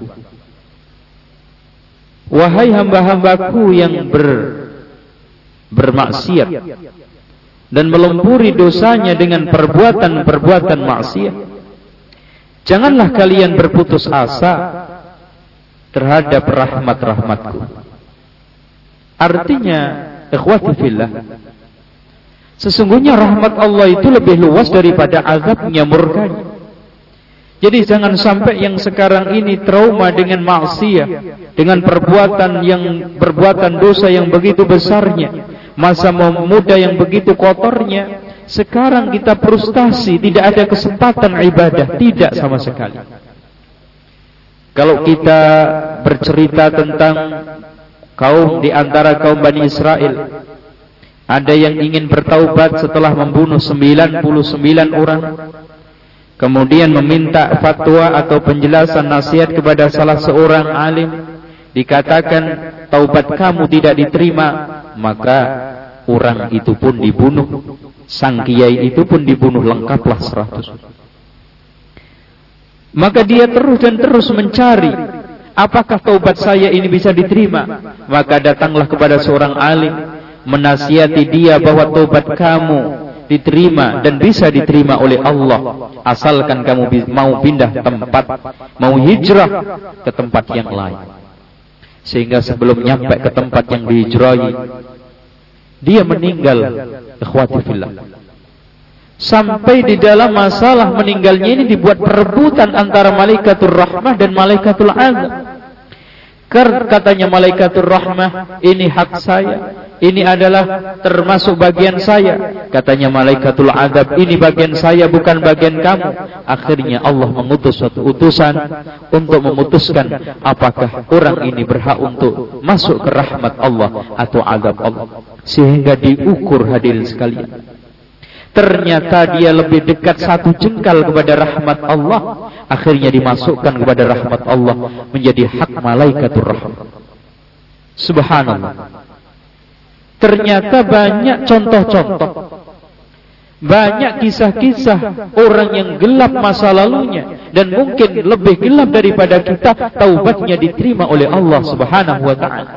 wahai hamba-hambaku yang ber, bermaksiat dan melempuri dosanya dengan perbuatan-perbuatan maksiat, janganlah kalian berputus asa terhadap rahmat-rahmatku. Artinya, ikhwati fillah, sesungguhnya rahmat Allah itu lebih luas daripada azabnya, murkanya. Jadi jangan sampai yang sekarang ini trauma dengan maksiat, dengan perbuatan yang perbuatan dosa yang begitu besarnya, masa muda yang begitu kotornya, sekarang kita frustasi, tidak ada kesempatan ibadah, tidak sama sekali. Kalau kita bercerita tentang kaum di antara kaum Bani Israel, ada yang ingin bertaubat setelah membunuh sembilan puluh sembilan orang, kemudian meminta fatwa atau penjelasan nasihat kepada salah seorang alim, dikatakan taubat kamu tidak diterima, maka orang itu pun dibunuh, sang kiai itu pun dibunuh, lengkaplah seratus. Maka dia terus dan terus mencari, apakah taubat saya ini bisa diterima? Maka datanglah kepada seorang alim, menasihati dia bahwa taubat kamu diterima dan bisa diterima oleh Allah, asalkan kamu mau pindah tempat, mau hijrah ke tempat yang lain. Sehingga sebelum nyampe ke tempat yang dihijrahi, dia meninggal, ikhwati fillah. Sampai di dalam masalah meninggalnya ini dibuat perebutan antara malaikatul rahmah dan malaikatul azab. Katanya malaikatul rahmah, ini hak saya, ini adalah termasuk bagian saya. Katanya malaikatul azab, ini bagian saya, bukan bagian kamu. Akhirnya Allah mengutus suatu utusan untuk memutuskan apakah orang ini berhak untuk masuk ke rahmat Allah atau azab Allah. Sehingga diukur, hadirin sekalian, ternyata dia lebih dekat satu jengkal kepada rahmat Allah, akhirnya dimasukkan kepada rahmat Allah, menjadi hak malaikatur rahmat. Subhanallah. Ternyata banyak contoh-contoh Banyak kisah-kisah orang yang gelap masa lalunya, dan mungkin lebih gelap daripada kita, taubatnya diterima oleh Allah Subhanahu wa taala.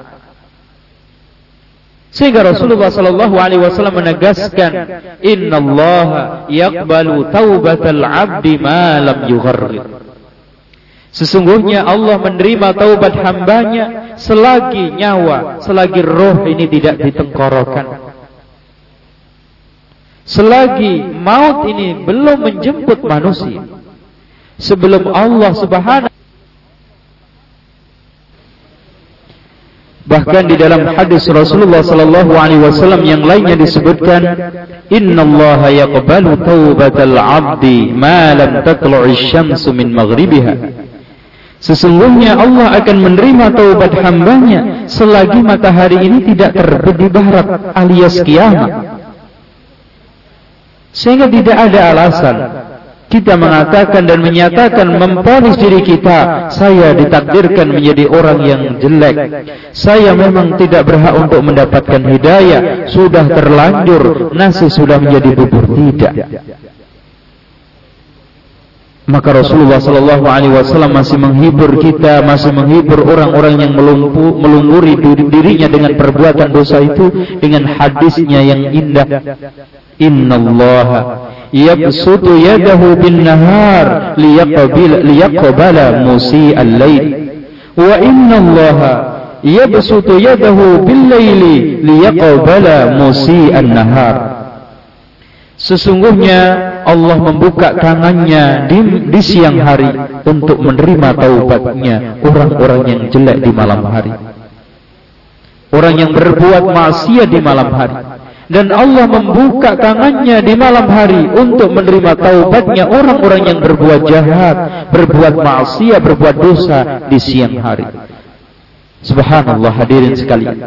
Sehingga Rasulullah sallallahu alaihi wasallam menegaskan, "Innallaha yaqbalu taubatal 'abdi ma lam yugharrir." Sesungguhnya Allah menerima taubat hambanya selagi nyawa, selagi roh ini tidak ditengkorakkan. Selagi maut ini belum menjemput manusia, sebelum Allah Subhanahu. Bahkan di dalam hadis Rasulullah sallallahu alaihi wasallam yang lainnya disebutkan, "Innallaha yaqbalu taubatal 'abdi ma lam tatlu'isy syamsu min maghribiha." Sesungguhnya Allah akan menerima taubat hambanya selagi matahari ini tidak terbit di barat, alias kiamat. Sehingga tidak ada alasan kita mengatakan dan menyatakan, memponis diri kita, saya ditakdirkan menjadi orang yang jelek, saya memang tidak berhak untuk mendapatkan hidayah, sudah terlanjur nasi sudah menjadi bubur. Tidak. Maka Rasulullah sallallahu alaihi wasallam masih menghibur kita, masih menghibur orang-orang yang melumpuh, melumuri dirinya dengan perbuatan dosa itu dengan hadisnya yang indah. Innallaha yabsutu yadahu bin nahar liyaqbala liyaqbala musii'al lail wa innallaha yabsutu yadahu bil laili liyaqbala musii'an nahar. Sesungguhnya Allah membuka tangannya di, di siang hari untuk menerima taubatnya orang-orang yang jelek di malam hari, orang yang berbuat maksiat di malam hari. Dan Allah membuka tangannya di malam hari untuk menerima taubatnya orang-orang yang berbuat jahat, berbuat maksiat, berbuat dosa di siang hari. Subhanallah, hadirin sekalian.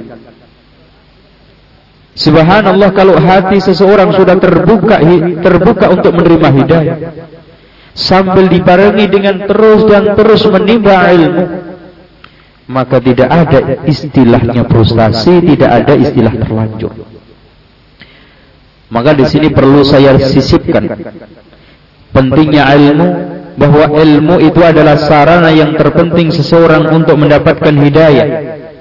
Subhanallah, kalau hati seseorang sudah terbuka terbuka untuk menerima hidayah, sambil dibarengi dengan terus dan terus menimba ilmu, maka tidak ada istilahnya frustasi, tidak ada istilah terlanjur. Maka di sini perlu saya sisipkan pentingnya ilmu, bahwa ilmu itu adalah sarana yang terpenting seseorang untuk mendapatkan hidayah.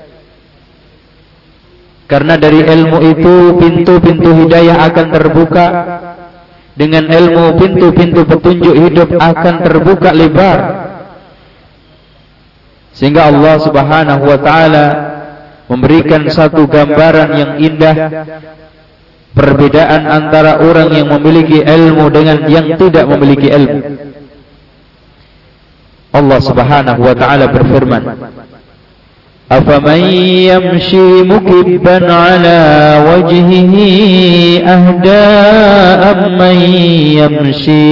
Karena dari ilmu itu pintu-pintu hidayah akan terbuka. Dengan ilmu pintu-pintu petunjuk hidup akan terbuka lebar. Sehingga Allah Subhanahu wa taala memberikan satu gambaran yang indah, perbedaan antara orang yang memiliki ilmu dengan yang tidak memiliki ilmu. Allah Subhanahu wa taala berfirman, "Afaman yamshi mukibban 'ala wajhihi ahda amman yamshi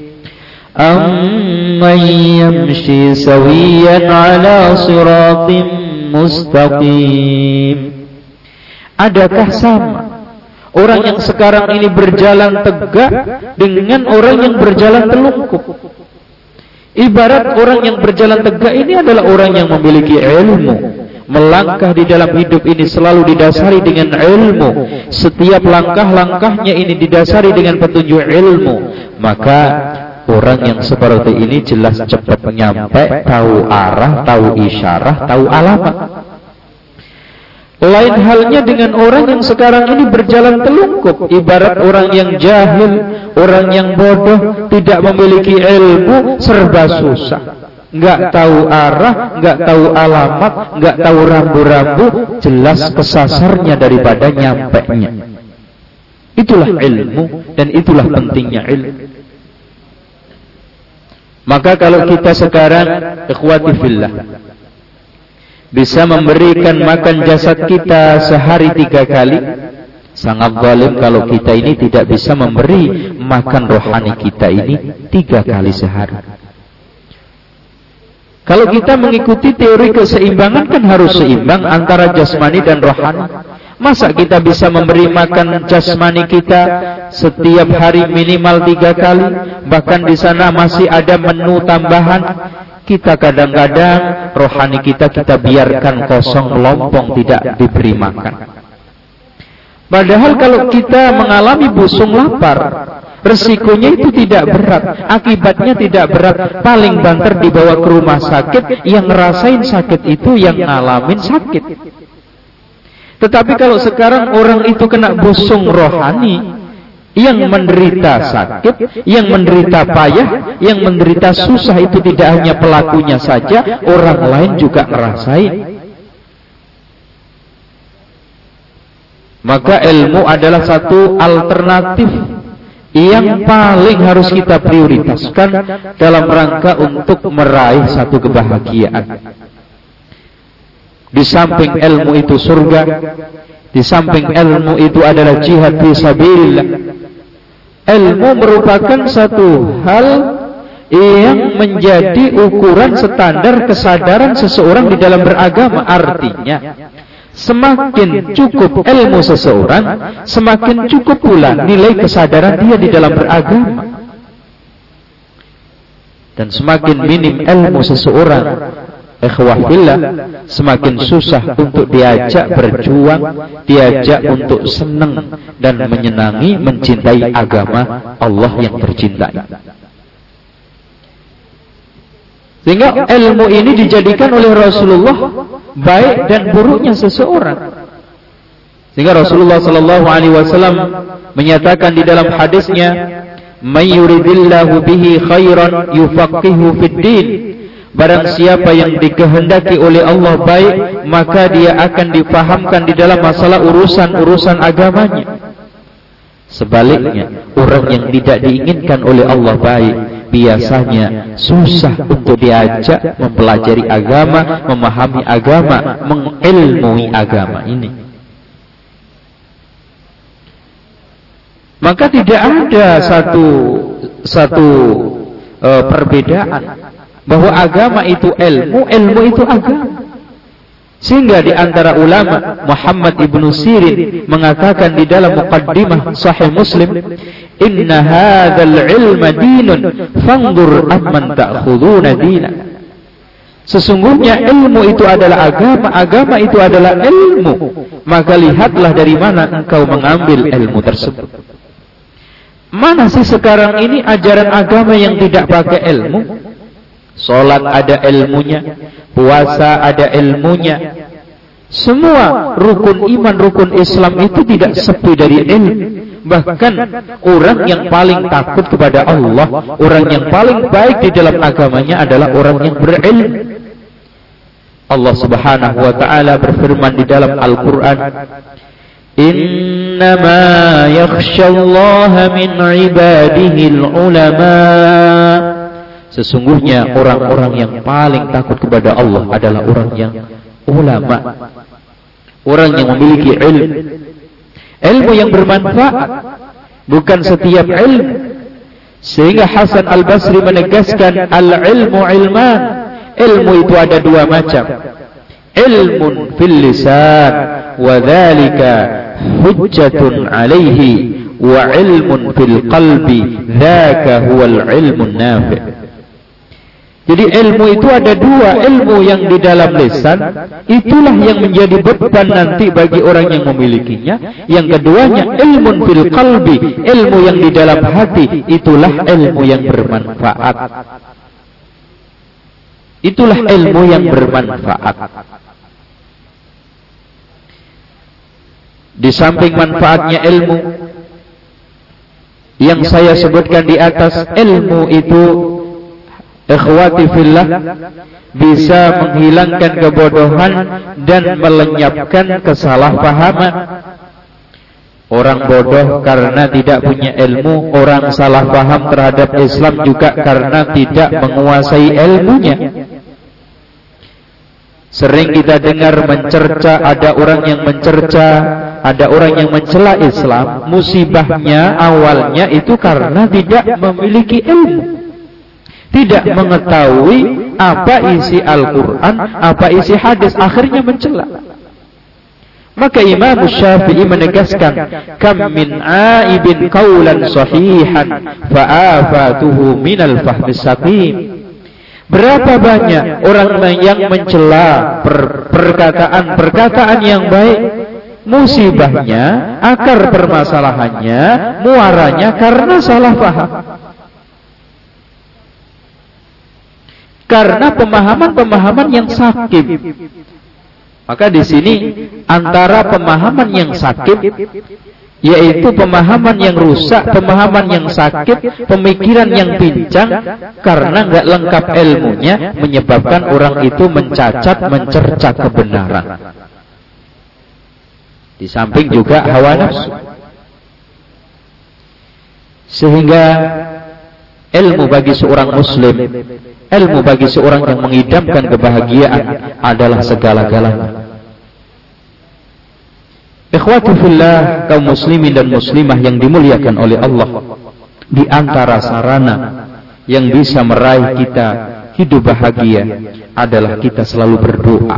amman yamshi sawiyan 'ala siratin mustaqim." Adakah sama orang yang sekarang ini berjalan tegak dengan orang yang berjalan telungkup? Ibarat orang yang berjalan tegak ini adalah orang yang memiliki ilmu, melangkah di dalam hidup ini selalu didasari dengan ilmu, setiap langkah-langkahnya ini didasari dengan petunjuk ilmu. Maka orang yang seperti ini jelas cepat nyampe, tahu arah, tahu isyarah, tahu alamat. Lain halnya dengan orang yang sekarang ini berjalan telungkup, ibarat orang yang jahil, orang yang bodoh, tidak memiliki ilmu, serba susah, nggak tahu arah, nggak tahu alamat, nggak tahu rambu-rambu, jelas kesasarnya daripada nyampenya. Itulah ilmu, dan itulah pentingnya ilmu. Maka kalau kita sekarang, ikhwati fillah, bisa memberikan makan jasad kita sehari tiga kali, sangat zalim kalau kita ini tidak bisa memberi makan rohani kita ini tiga kali sehari. Kalau kita mengikuti teori keseimbangan, kan harus seimbang antara jasmani dan rohani. Masa kita bisa memberi makan jasmani kita setiap hari minimal tiga kali, bahkan di sana masih ada menu tambahan? Kita kadang-kadang rohani kita kita biarkan kosong melompong, tidak diberi makan. Padahal kalau kita mengalami busung lapar, resikonya itu tidak berat, akibatnya tidak berat. Paling banter dibawa ke rumah sakit, yang ngerasain sakit itu yang ngalamin sakit. Tetapi kalau sekarang orang itu kena busung rohani, yang menderita sakit, yang menderita payah, yang menderita susah itu tidak hanya pelakunya saja, orang lain juga ngerasain. Maka ilmu adalah satu alternatif yang paling harus kita prioritaskan dalam rangka untuk meraih satu kebahagiaan. Di samping ilmu itu surga, di samping ilmu itu adalah jihad fi sabilillah. Ilmu merupakan satu hal yang menjadi ukuran standar kesadaran seseorang di dalam beragama. Artinya, semakin cukup ilmu seseorang, semakin cukup pula nilai kesadaran dia di dalam beragama. Dan semakin minim ilmu seseorang, ikhwah fillah, semakin susah untuk diajak berjuang, diajak untuk senang dan menyenangi, mencintai agama Allah yang tercintai. Sehingga ilmu ini dijadikan oleh Rasulullah baik dan buruknya seseorang. Sehingga Rasulullah sallallahu alaihi wasallam menyatakan di dalam hadisnya, "May yuridillahu bihi khairan yufaqihu fid din." Barang siapa yang dikehendaki oleh Allah baik, maka dia akan dipahamkan di dalam masalah urusan-urusan agamanya. Sebaliknya, orang yang tidak diinginkan oleh Allah baik, biasanya susah untuk diajak mempelajari agama, memahami agama, mengilmui agama ini. Maka tidak ada satu satu uh, perbedaan bahwa agama itu ilmu, ilmu itu agama. Sehingga di antara ulama, Muhammad ibnu Sirin mengatakan di dalam muqaddimah Sahih Muslim, "Inna hadzal ilma dinun, fanzur amman ta'khuduna dina." Sesungguhnya ilmu itu adalah agama, agama itu adalah ilmu. Maka lihatlah dari mana engkau mengambil ilmu tersebut. Mana sih sekarang ini ajaran agama yang tidak pakai ilmu? Salat ada ilmunya, puasa ada ilmunya. Semua rukun iman, rukun Islam itu tidak sepi dari ilmu. Bahkan orang yang paling takut kepada Allah, orang yang paling baik di dalam agamanya adalah orang yang berilmu. Allah Subhanahu wa taala berfirman di dalam Al-Qur'an, "Innama yakhsyallaha min ibadihil ulama." Sesungguhnya orang-orang yang paling takut kepada Allah adalah orang yang ulama, orang yang memiliki ilmu, ilmu yang bermanfaat, bukan setiap ilmu. Sehingga Hasan Al-Basri menegaskan, al-ilmu ilman, ilmu itu ada dua macam, ilmun fil lisan wa dzalika hujjatun alaihi, wa ilmun fil qalbi dzaka huwal ilmun nafi'. Jadi ilmu itu ada dua, ilmu yang di dalam lisan, itulah yang menjadi beban nanti bagi orang yang memilikinya. Yang keduanya, ilmun fil qalbi, ilmu yang di dalam hati, itulah ilmu yang bermanfaat. Itulah ilmu yang bermanfaat. Di samping manfaatnya ilmu yang saya sebutkan di atas, ilmu itu, ikhwati fillah, bisa menghilangkan kebodohan dan melenyapkan kesalahpahaman. Orang bodoh karena tidak punya ilmu, orang salah paham terhadap Islam juga karena tidak menguasai ilmunya. Sering kita dengar mencerca, ada orang yang mencerca, ada orang yang mencela Islam. Musibahnya awalnya itu karena tidak memiliki ilmu, tidak mengetahui apa isi Al-Quran, apa isi hadis, akhirnya mencela. Maka Imam Syafi'i menegaskan, kam min aibin qawlan sahihan fa'afatuhu minal fahmis saqim. Berapa banyak orang yang mencela perkataan-perkataan yang baik, musibahnya, akar permasalahannya, muaranya karena salah paham. Karena pemahaman-pemahaman yang sakit. Maka di sini antara pemahaman yang sakit, yaitu pemahaman yang rusak, pemahaman yang sakit, pemikiran yang pincang, karena nggak lengkap ilmunya, menyebabkan orang itu mencacat, mencerca kebenaran. Di samping juga hawa nafsu. Sehingga ilmu bagi seorang muslim, ilmu bagi seorang yang mengidamkan kebahagiaan adalah segala-galanya. Ikhwati fillah, kaum muslimin dan muslimah yang dimuliakan oleh Allah, di antara sarana yang bisa meraih kita hidup bahagia adalah kita selalu berdoa.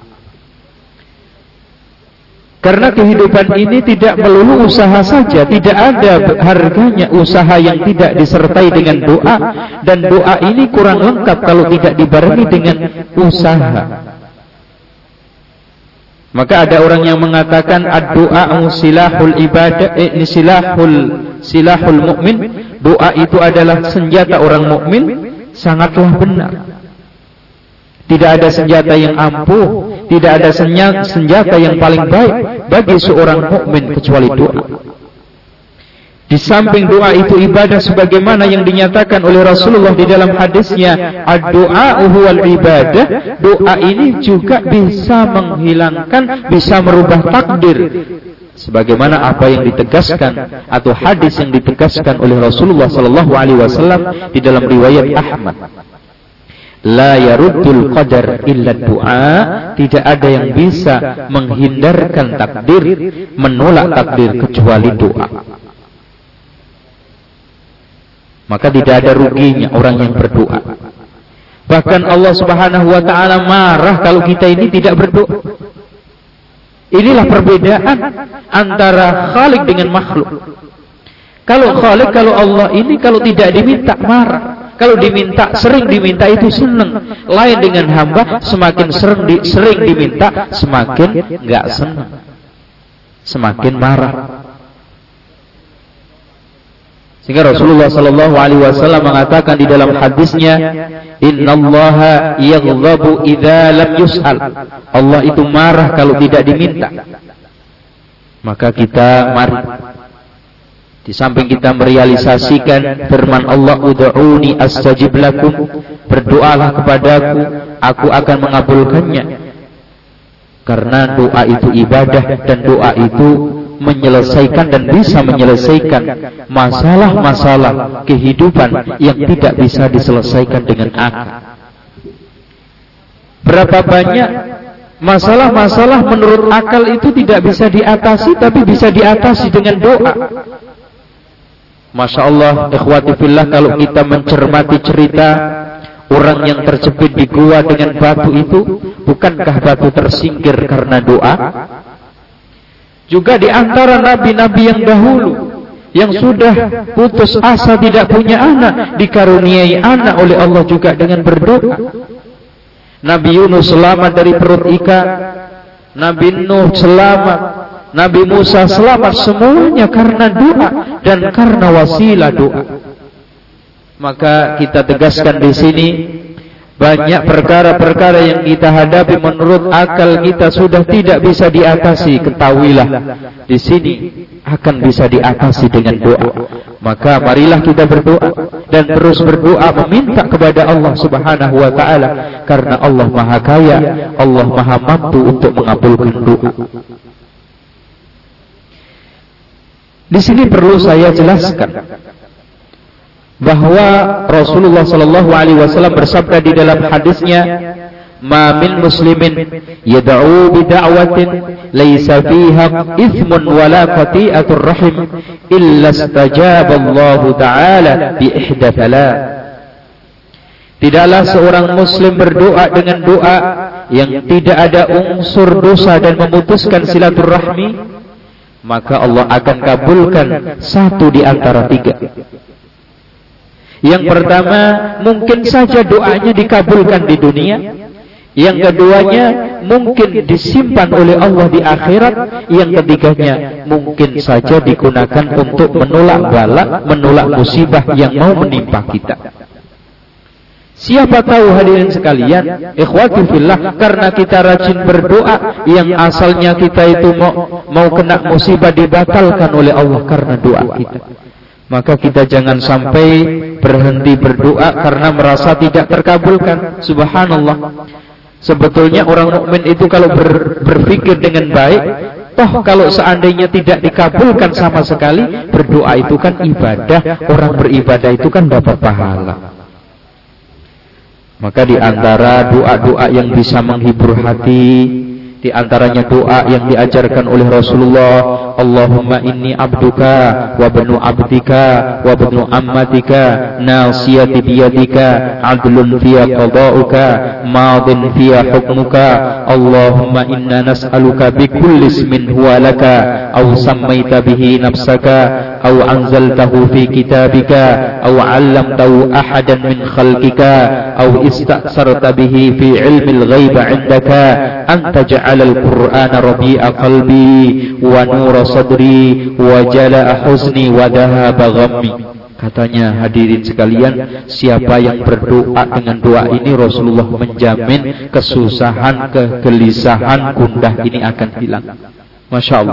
Karena kehidupan ini tidak melulu usaha saja, tidak ada harganya usaha yang tidak disertai dengan doa, dan doa ini kurang lengkap kalau tidak dibarengi dengan usaha. Maka ada orang yang mengatakan ad-du'a silahul ibadah, eh, silahul silahul mukmin, doa itu adalah senjata orang mukmin. Sangatlah benar. Tidak ada senjata yang ampuh, tidak ada senjata yang paling baik bagi seorang mukmin kecuali doa. Di samping doa itu ibadah sebagaimana yang dinyatakan oleh Rasulullah di dalam hadisnya, ad-du'a huwal ibadah. Doa ini juga bisa menghilangkan, bisa merubah takdir. Sebagaimana apa yang ditegaskan atau hadis yang ditegaskan oleh Rasulullah sallallahu alaihi wasallam di dalam riwayat Ahmad. La yaruddul qadar illa doa. Tidak ada yang bisa menghindarkan takdir, menolak takdir kecuali doa. Maka tidak ada ruginya orang yang berdoa. Bahkan Allah Subhanahu wa taala marah kalau kita ini tidak berdoa. Inilah perbedaan antara Khalik dengan makhluk. Kalau Khalik, kalau Allah ini kalau tidak diminta marah. Kalau diminta, sering diminta itu senang. Lain dengan hamba, semakin sering, di, sering diminta, semakin enggak senang, semakin marah. Sehingga Rasulullah sallallahu alaihi wasallam mengatakan di dalam hadisnya, innallaha yaghdabu idza lam yus'al. Allah itu marah kalau tidak diminta. Maka kita mari, di samping kita merealisasikan firman Allah, ud'uni astajib lakum, berdoalah kepadaku, aku akan mengabulkannya. Karena doa itu ibadah, dan doa itu menyelesaikan dan bisa menyelesaikan masalah-masalah kehidupan yang tidak bisa diselesaikan dengan akal. Berapa banyak masalah-masalah menurut akal itu tidak bisa diatasi, tapi bisa diatasi dengan doa. Masya Allah, ikhwati fillah, kalau kita mencermati cerita orang yang terjepit di gua dengan batu itu, bukankah batu tersingkir karena doa? Juga di antara nabi-nabi yang dahulu, yang sudah putus asa tidak punya anak, dikaruniai anak oleh Allah juga dengan berdoa. Nabi Yunus selamat dari perut ikan, Nabi Nuh selamat, Nabi Musa selamat, semuanya karena doa dan karena wasilah doa. Maka kita tegaskan di sini, banyak perkara-perkara yang kita hadapi menurut akal kita sudah tidak bisa diatasi, ketahuilah di sini akan bisa diatasi dengan doa. Maka marilah kita berdoa dan terus berdoa meminta kepada Allah Subhanahu wa taala, karena Allah Maha Kaya, Allah Maha mampu untuk mengabulkan doa. Di sini perlu saya jelaskan bahwa Rasulullah sallallahu alaihi wasallam bersabda di dalam hadisnya, "Ma min muslimin yad'u bi da'watin laysa fiha ithmun wala qati'atur rahim illa istajaba Allah taala bi ihda thalath." Tidaklah seorang muslim berdoa dengan doa yang tidak ada unsur dosa dan memutuskan silaturahmi, maka Allah akan kabulkan satu di antara tiga. Yang pertama, mungkin saja doanya dikabulkan di dunia. Yang keduanya mungkin disimpan oleh Allah di akhirat. Yang ketiganya mungkin saja digunakan untuk menolak bala, menolak musibah yang mau menimpa kita. Siapa tahu hadirin sekalian, ikhwati fillah, karena kita rajin berdoa, yang asalnya kita itu mau mau kena musibah dibatalkan oleh Allah karena doa kita. Maka kita jangan sampai berhenti berdoa karena merasa tidak terkabulkan. Subhanallah. Sebetulnya orang mukmin itu kalau ber, berpikir dengan baik, toh kalau seandainya tidak dikabulkan sama sekali, berdoa itu kan ibadah. Orang beribadah itu kan dapat pahala. Maka di antara doa-doa yang bisa menghibur hati, di antaranya doa yang diajarkan oleh Rasulullah, Allahumma inni abduka wa bnu abdika wa bnu ammatika nasiyati biyadika adlun fiya qada'uka madin fiya hukmuka Allahumma inna nas'aluka bikulli ismin huwa laka aw sammaita bihi nafsaka aw anzaltahu fi kitabika aw 'allamtahu ahadan min khalqika aw ista'sarta bihi fi ilmil ghaib 'indaka anta ja'ala al-Qur'ana rabi'a qalbi wa nura sadri wa jala'a huzni wa dhahaba ghammi. Katanya hadirin sekalian, siapa yang berdoa dengan doa ini, Rasulullah menjamin kesusahan, kegelisahan, gundah ini akan hilang. Masya Allah.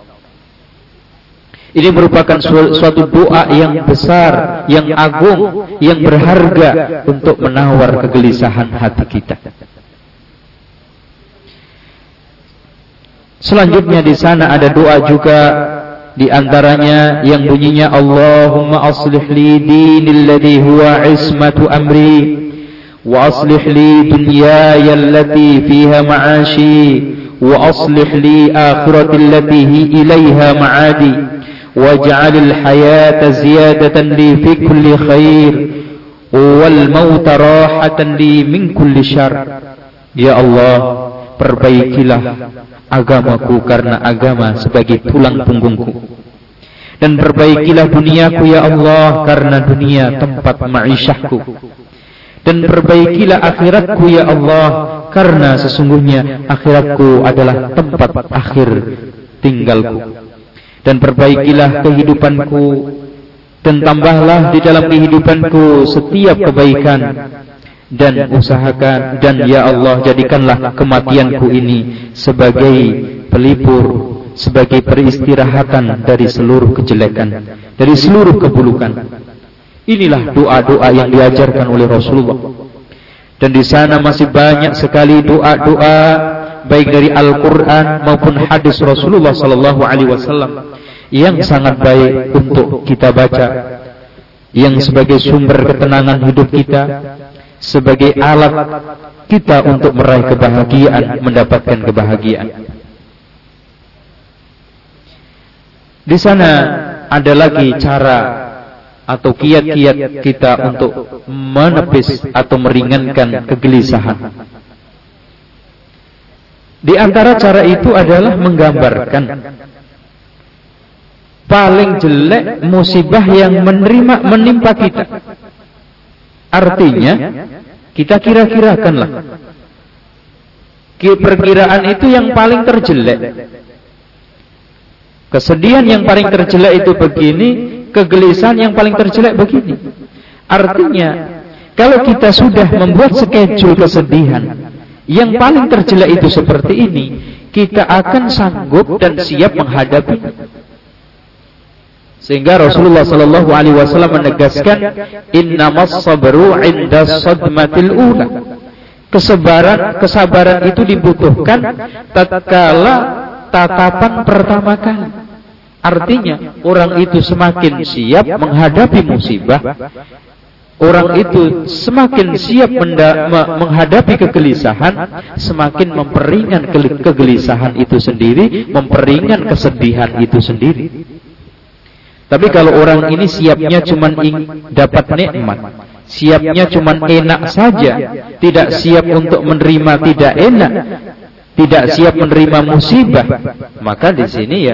Ini merupakan suatu doa yang besar, yang agung, yang berharga untuk menawar kegelisahan hati kita. Selanjutnya di sana ada doa juga, di antaranya yang bunyinya Allahumma aslih li dinil ladzi huwa ismatu amri wa aslih li dunyaya allati fiha ma'ashi wa aslih li akhirati allati ilaiha ma'adi waj'alil hayata ziyadatan li fi kulli khair wal mauta rahatan li min kulli syarr. Ya Allah, perbaikilah agamaku karena agama sebagai tulang punggungku, dan perbaikilah duniaku ya Allah karena dunia tempat ma'isyahku, dan perbaikilah akhiratku ya Allah karena sesungguhnya akhiratku adalah tempat akhir tinggalku, dan perbaikilah kehidupanku dan tambahlah di dalam kehidupanku setiap kebaikan, dan usahakan dan ya Allah jadikanlah kematianku ini sebagai pelipur, sebagai peristirahatan dari seluruh kejelekan, dari seluruh keburukan. Inilah doa-doa yang diajarkan oleh Rasulullah. Dan di sana masih banyak sekali doa-doa baik dari Al-Qur'an maupun hadis Rasulullah sallallahu alaihi wasallam yang sangat baik untuk kita baca, yang sebagai sumber ketenangan hidup kita, sebagai alat kita untuk meraih kebahagiaan, mendapatkan kebahagiaan. Di sana ada lagi cara atau kiat-kiat kita untuk menepis atau meringankan kegelisahan. Di antara cara itu adalah menggambarkan paling jelek musibah yang menerima menimpa kita. Artinya kita kira-kirakanlah, perkiraan itu yang paling terjelek. Kesedihan yang paling terjelek itu begini, kegelisahan yang paling terjelek begini. Artinya kalau kita sudah membuat schedule kesedihan yang paling terjelek itu seperti ini, kita akan sanggup dan siap menghadapi. Sehingga Rasulullah sallallahu alaihi wasallam menegaskan, innamas sabru 'inda sadmatil ula. Kesabaran, kesabaran itu dibutuhkan tatkala tatapan pertama kali. Artinya orang itu semakin siap menghadapi musibah, orang itu semakin siap menghadapi kegelisahan, semakin memperingan kegelisahan itu sendiri, memperingan kesedihan itu sendiri. Tapi kalau orang ini siapnya cuma dapat nikmat, siapnya cuma enak saja, tidak siap untuk menerima tidak enak, tidak siap menerima musibah, maka di sini ya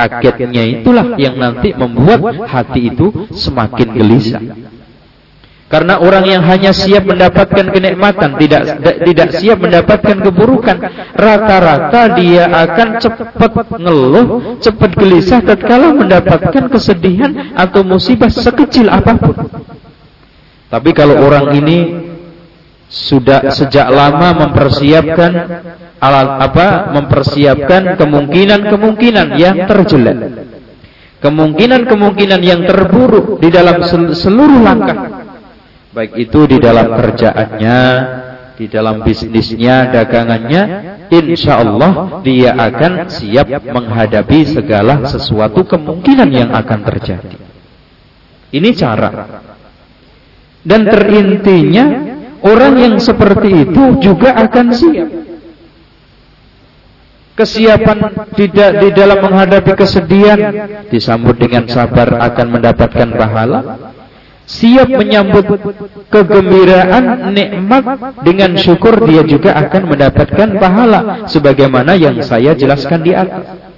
kagetnya itulah yang nanti membuat hati itu semakin gelisah. Karena orang yang hanya siap mendapatkan kenikmatan, tidak tidak siap mendapatkan keburukan, rata-rata dia akan cepat ngeluh, cepat gelisah tatkala mendapatkan kesedihan atau musibah sekecil apapun. Tapi kalau orang ini sudah sejak lama mempersiapkan alat apa? Mempersiapkan kemungkinan-kemungkinan yang terjelek, kemungkinan-kemungkinan yang terburuk di dalam seluruh langkah. Baik itu di dalam kerjaannya, di dalam bisnisnya, dagangannya, insya Allah dia akan siap menghadapi segala sesuatu kemungkinan yang akan terjadi. Ini cara. Dan terintinya orang yang seperti itu juga akan siap. Kesiapan di, da, di dalam menghadapi kesedihan disambut dengan sabar akan mendapatkan pahala. Siap menyambut kegembiraan nikmat dengan syukur, dia juga akan mendapatkan pahala sebagaimana yang saya jelaskan di atas.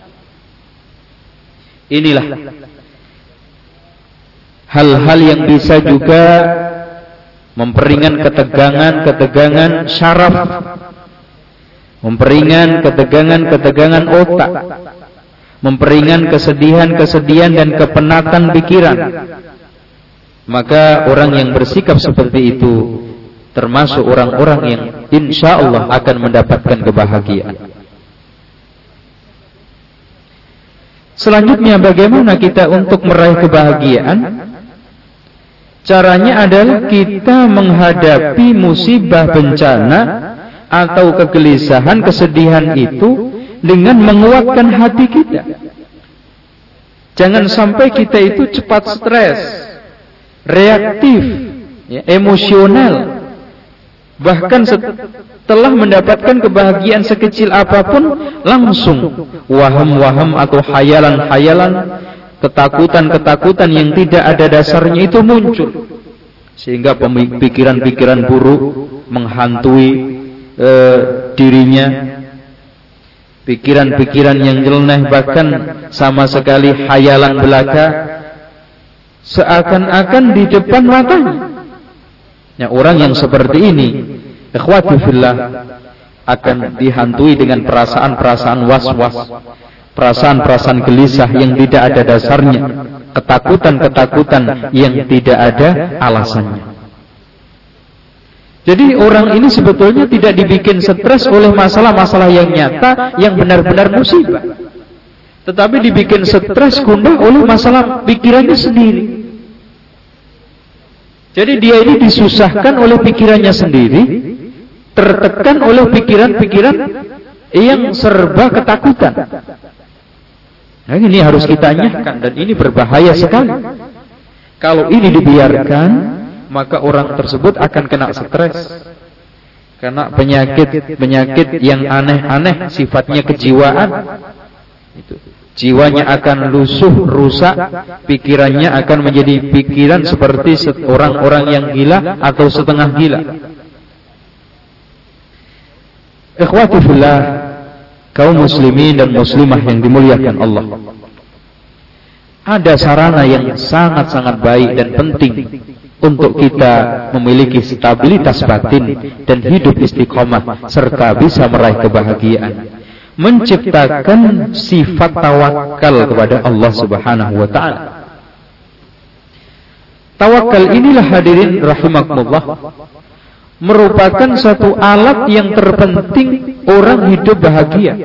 Inilah hal-hal yang bisa juga memperingan ketegangan-ketegangan syaraf, memperingan ketegangan-ketegangan otak, memperingan kesedihan-kesedihan dan kepenatan pikiran. Maka orang yang bersikap seperti itu termasuk orang-orang yang insya Allah akan mendapatkan kebahagiaan. Selanjutnya, bagaimana kita untuk meraih kebahagiaan? Caranya adalah kita menghadapi musibah, bencana atau kegelisahan, kesedihan itu dengan menguatkan hati kita. Jangan sampai kita itu cepat stres, reaktif, ya, emosional. Bahkan setelah mendapatkan kebahagiaan sekecil apapun, langsung waham-waham atau hayalan-hayalan, ketakutan-ketakutan yang tidak ada dasarnya itu muncul, sehingga pikiran-pikiran buruk menghantui eh, dirinya, pikiran-pikiran yang nyeleneh, bahkan sama sekali hayalan belaka, seakan-akan di depan matanya. Ya, orang yang seperti ini, ikhwati fillah, akan dihantui dengan perasaan-perasaan was-was, perasaan-perasaan gelisah yang tidak ada dasarnya, ketakutan-ketakutan yang tidak ada alasannya. Jadi orang ini sebetulnya tidak dibikin stres oleh masalah-masalah yang nyata, yang benar-benar musibah, tetapi dibikin stres, gundah oleh masalah pikirannya sendiri. Jadi dia ini disusahkan oleh pikirannya sendiri, tertekan oleh pikiran-pikiran yang serba ketakutan. Nah, ini harus kita nyahkan, dan ini berbahaya sekali. Kalau ini dibiarkan, maka orang tersebut akan kena stres, karena penyakit-penyakit yang aneh-aneh, sifatnya kejiwaan. Itu. Jiwanya akan lusuh, rusak, pikirannya akan menjadi pikiran seperti orang-orang yang gila atau setengah gila. Ikhwati fillah, kaum muslimin dan muslimah yang dimuliakan Allah, ada sarana yang sangat-sangat baik dan penting untuk kita memiliki stabilitas batin dan hidup istiqomah serta bisa meraih kebahagiaan. Menciptakan sifat tawakal kepada Allah Subhanahu wa ta'ala. Tawakal inilah, hadirin rahimakumullah, merupakan satu alat yang terpenting orang hidup bahagia.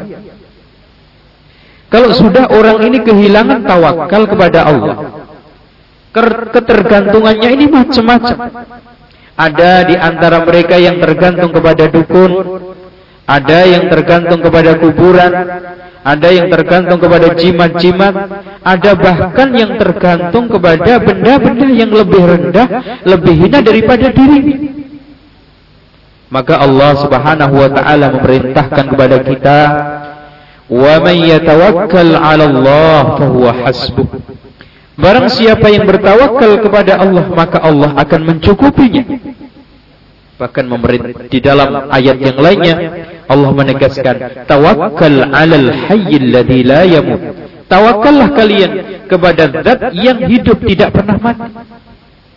Kalau sudah orang ini kehilangan tawakal kepada Allah, ketergantungannya ini macam-macam. Ada di antara mereka yang tergantung kepada dukun, ada yang tergantung kepada kuburan, ada yang tergantung kepada jimat-jimat, ada bahkan yang tergantung kepada benda-benda yang lebih rendah, lebih hina daripada dirinya. Maka Allah Subhanahu wa ta'ala memerintahkan kepada kita, "Wa man yatawakkal 'ala Allah fa huwa hasbuh." Barang siapa yang bertawakal kepada Allah, maka Allah akan mencukupinya. Bahkan di dalam ayat yang lainnya Allah menegaskan, tawakkal 'alal hayyil ladzi la yamut. Tawakkallah kalian kepada zat yang hidup tidak pernah mati.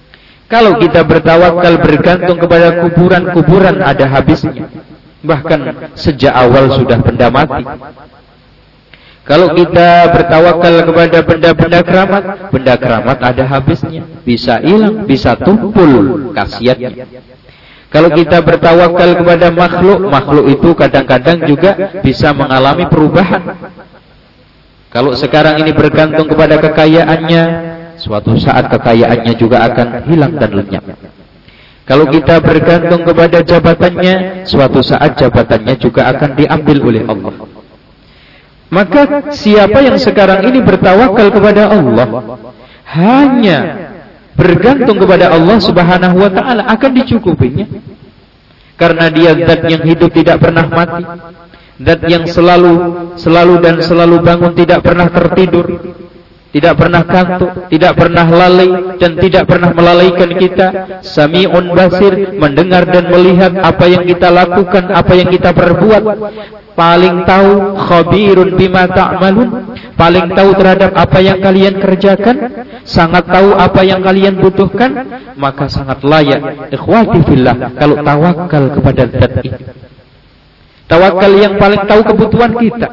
Kalau kita bertawakal bergantung kepada kuburan-kuburan ada habisnya. Bahkan sejak awal sudah benda mati. Kalau kita bertawakal kepada benda-benda keramat, benda keramat ada habisnya. Bisa hilang, bisa tumpul khasiatnya. Kalau kita bertawakal kepada makhluk, makhluk itu kadang-kadang juga bisa mengalami perubahan. Kalau sekarang ini bergantung kepada kekayaannya, suatu saat kekayaannya juga akan hilang dan lenyap. Kalau kita bergantung kepada jabatannya, suatu saat jabatannya juga akan diambil oleh Allah. Maka siapa yang sekarang ini bertawakal kepada Allah, hanya bergantung kepada Allah Subhanahu wa ta'ala, akan dicukupinya. Karena dia zat yang hidup tidak pernah mati, zat yang selalu selalu dan selalu bangun, tidak pernah tertidur, tidak pernah kantuk, tidak pernah lalai, dan tidak pernah melalaikan kita. Sami'un basir, mendengar dan melihat apa yang kita lakukan, apa yang kita perbuat. Paling tahu, khabirun bima ta'malun, paling tahu terhadap apa yang kalian kerjakan, sangat tahu apa yang kalian butuhkan. Maka sangat layak, ikhwati fillah, kalau tawakal kepada zat ini. Tawakal yang paling tahu kebutuhan kita.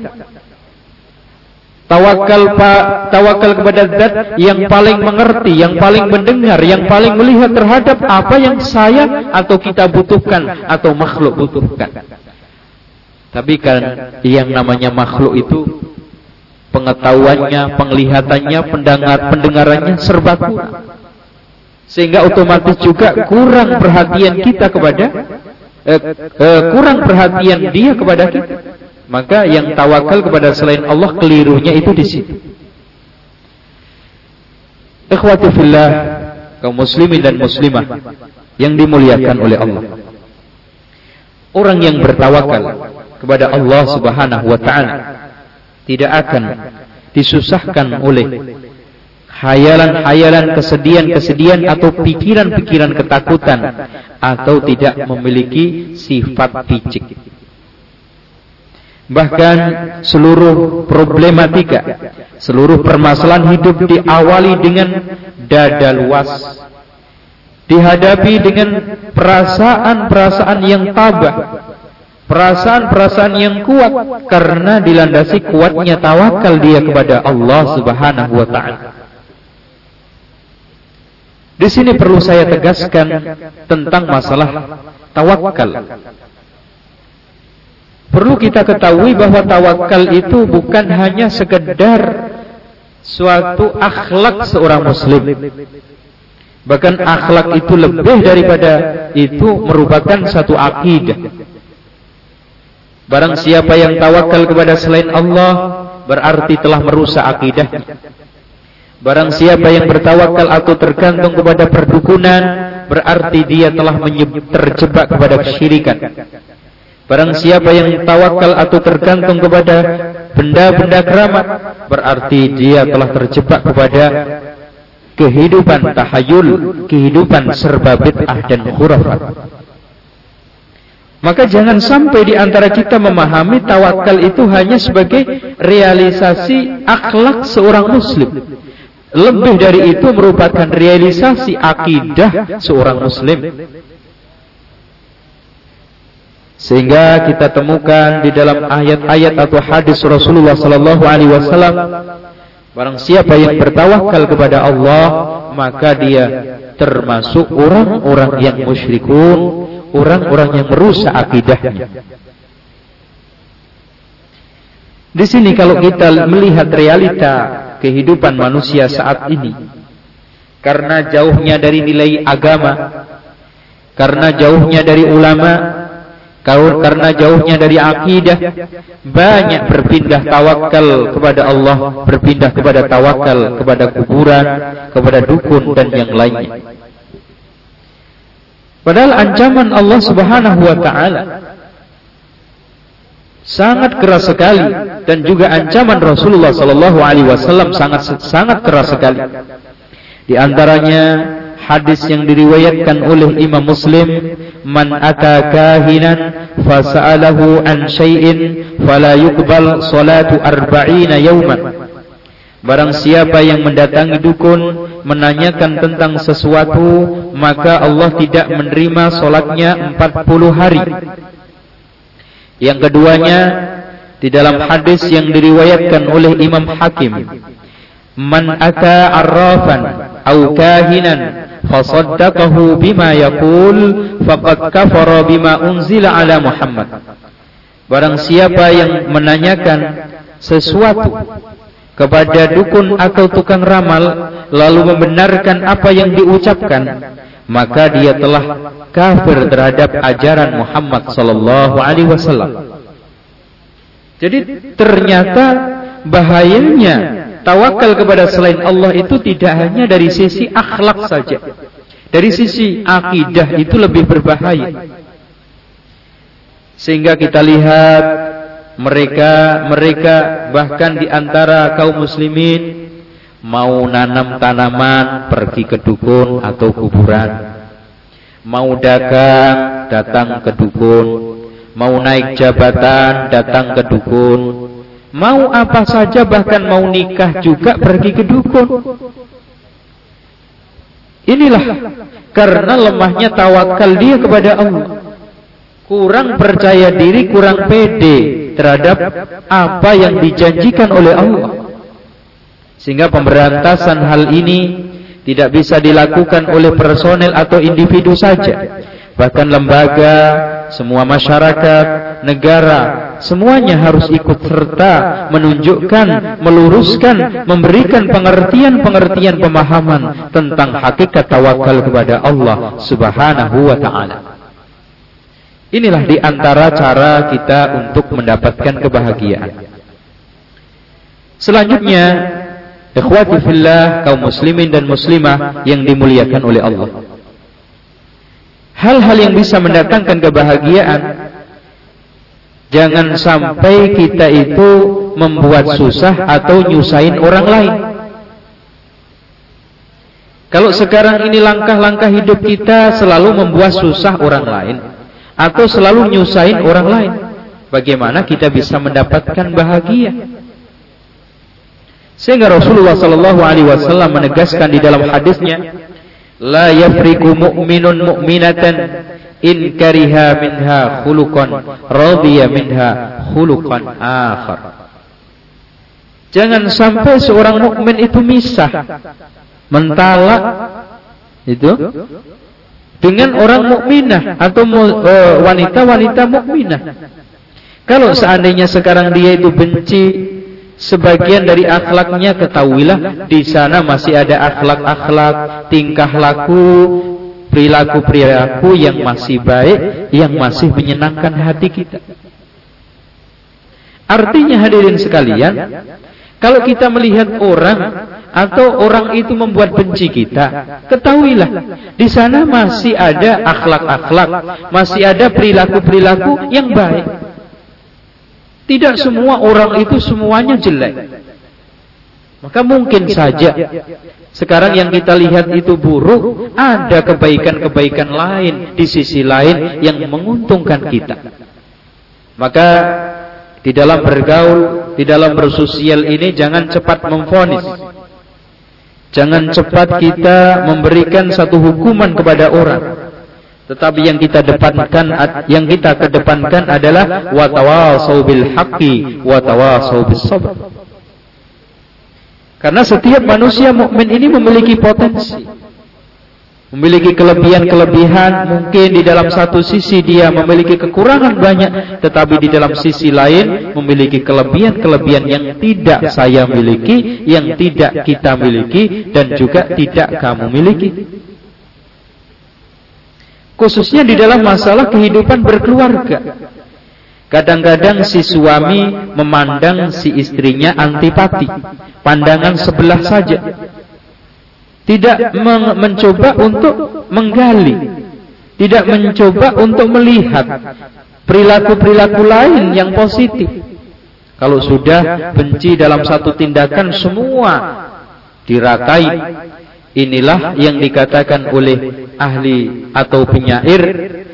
Tawakal pak, tawakal kepada zat yang paling mengerti, yang paling mendengar, yang paling melihat terhadap apa yang saya atau kita butuhkan atau makhluk butuhkan. Tapi kan yang namanya makhluk itu pengetahuannya, penglihatannya, pendengar, pendengarannya serba kurang. Sehingga otomatis juga kurang perhatian kita kepada eh, eh, kurang perhatian dia kepada kita. Maka yang tawakal kepada selain Allah, kelirunya itu di situ. Ikhwati fillah, kaum muslimin dan muslimah yang dimuliakan oleh Allah. Orang yang bertawakal kepada Allah Subhanahu wa ta'ala tidak akan disusahkan oleh hayalan-hayalan, kesedihan-kesedihan atau pikiran-pikiran ketakutan, atau tidak memiliki sifat picik. Bahkan seluruh problematika, seluruh permasalahan hidup diawali dengan dada luas, dihadapi dengan perasaan-perasaan yang tabah, perasaan-perasaan yang kuat, karena dilandasi kuatnya tawakal dia kepada Allah Subhanahu wa ta'ala. Di sini perlu saya tegaskan tentang masalah tawakal. Perlu kita ketahui bahwa tawakal itu bukan hanya sekedar suatu akhlak seorang muslim. Bahkan akhlak itu lebih daripada itu, merupakan satu akidah. Barang siapa yang tawakal kepada selain Allah, berarti telah merusak akidahnya. Barang siapa yang bertawakal atau tergantung kepada perdukunan, berarti dia telah terjebak kepada kesyirikan. Barang siapa yang tawakal atau tergantung kepada benda-benda keramat, berarti dia telah terjebak kepada kehidupan tahayul, kehidupan serba bid'ah dan khurafat. Maka jangan sampai di antara kita memahami tawakal itu hanya sebagai realisasi akhlak seorang muslim. Lebih dari itu merupakan realisasi akidah seorang muslim. Sehingga kita temukan di dalam ayat-ayat atau hadis Rasulullah sallallahu alaihi wasallam, barang siapa yang bertawakal kepada Allah, maka dia termasuk orang-orang yang musyrikun, orang-orang yang merusak akidahnya. Di sini kalau kita melihat realita kehidupan manusia saat ini, karena jauhnya dari nilai agama, karena jauhnya dari ulama, karena jauhnya dari akidah, banyak berpindah tawakal kepada Allah, berpindah kepada tawakal kepada kuburan, kepada dukun dan yang lainnya. Padahal ancaman Allah Subhanahu wa ta'ala sangat keras sekali, dan juga ancaman Rasulullah sallallahu alaihi wasallam sangat sangat keras sekali. Di antaranya hadis yang diriwayatkan oleh Imam Muslim, man ata kahinan fasa'alahu an syai'in fala yuqbal salatu arba'ina yawman Barang siapa yang mendatangi dukun menanyakan tentang sesuatu, maka Allah tidak menerima solatnya empat puluh hari. Yang keduanya, di dalam hadis yang diriwayatkan oleh Imam Hakim, man ata arrafan au kahinan fasaddaqahu bima yaqul faqad kafara bima unzila ala Muhammad. Barang siapa yang menanyakan sesuatu kepada dukun atau tukang ramal lalu membenarkan apa yang diucapkan, maka dia telah kafir terhadap ajaran Muhammad sallallahu alaihi wasallam. Jadi ternyata bahayanya tawakal kepada selain Allah itu tidak hanya dari sisi akhlak saja. Dari sisi akidah itu lebih berbahaya. Sehingga kita lihat mereka mereka bahkan di antara kaum muslimin mau nanam tanaman pergi ke dukun atau kuburan, mau dagang datang ke dukun, mau naik jabatan datang ke dukun, mau apa saja bahkan mau nikah juga pergi ke dukun. Inilah karena lemahnya tawakal dia kepada Allah, kurang percaya diri, kurang pede terhadap apa yang dijanjikan oleh Allah. Sehingga pemberantasan hal ini tidak bisa dilakukan oleh personel atau individu saja, bahkan lembaga, semua masyarakat, negara, semuanya harus ikut serta menunjukkan, meluruskan, memberikan pengertian-pengertian pemahaman tentang hakikat tawakal kepada Allah Subhanahu wa ta'ala. Inilah di antara cara kita untuk mendapatkan kebahagiaan. Selanjutnya, ikhwati fillah, kaum muslimin dan muslimah yang dimuliakan oleh Allah, hal-hal yang bisa mendatangkan kebahagiaan, jangan sampai kita itu membuat susah atau nyusahin orang lain. Kalau sekarang ini langkah-langkah hidup kita selalu membuat susah orang lain atau selalu nyusahin orang lain, bagaimana kita bisa mendapatkan bahagia? Sehingga Rasulullah sallallahu alaihi wasallam menegaskan di dalam hadisnya, la yafriqu mu'minun mu'minatan in kariha minha khuluqan radiya minha khuluqan akhar. Jangan sampai seorang mukmin itu misah, mentalak itu dengan orang mukminah atau wanita-wanita mukminah. Kalau seandainya sekarang dia itu benci sebagian dari akhlaknya, ketahuilah di sana masih ada akhlak-akhlak, tingkah laku, perilaku-perilaku yang masih baik, yang masih menyenangkan hati kita. Artinya hadirin sekalian, kalau kita melihat orang atau orang itu membuat benci kita, ketahuilah di sana masih ada akhlak-akhlak, masih ada perilaku-perilaku yang baik. Tidak semua orang itu semuanya jelek. Maka mungkin saja sekarang yang kita lihat itu buruk, ada kebaikan-kebaikan lain di sisi lain yang menguntungkan kita. Maka di dalam bergaul, di dalam bersosial ini jangan cepat memvonis. Jangan cepat kita memberikan satu hukuman kepada orang. Tetapi yang kita depankan, yang kita kedepankan adalah wa tawasau bil haqqi wa tawasau bis sabr. Karena setiap manusia mukmin ini memiliki potensi, memiliki kelebihan-kelebihan. Mungkin di dalam satu sisi dia memiliki kekurangan banyak, tetapi di dalam sisi lain memiliki kelebihan-kelebihan yang tidak saya miliki, yang tidak kita miliki, dan juga tidak kamu miliki. Khususnya di dalam masalah kehidupan berkeluarga. Kadang-kadang si suami memandang si istrinya antipati, pandangan sebelah saja, tidak men mencoba untuk menggali, tidak mencoba untuk melihat perilaku-perilaku lain yang positif. Kalau sudah benci dalam satu tindakan, semua dirakai. Inilah yang dikatakan oleh ahli atau penyair,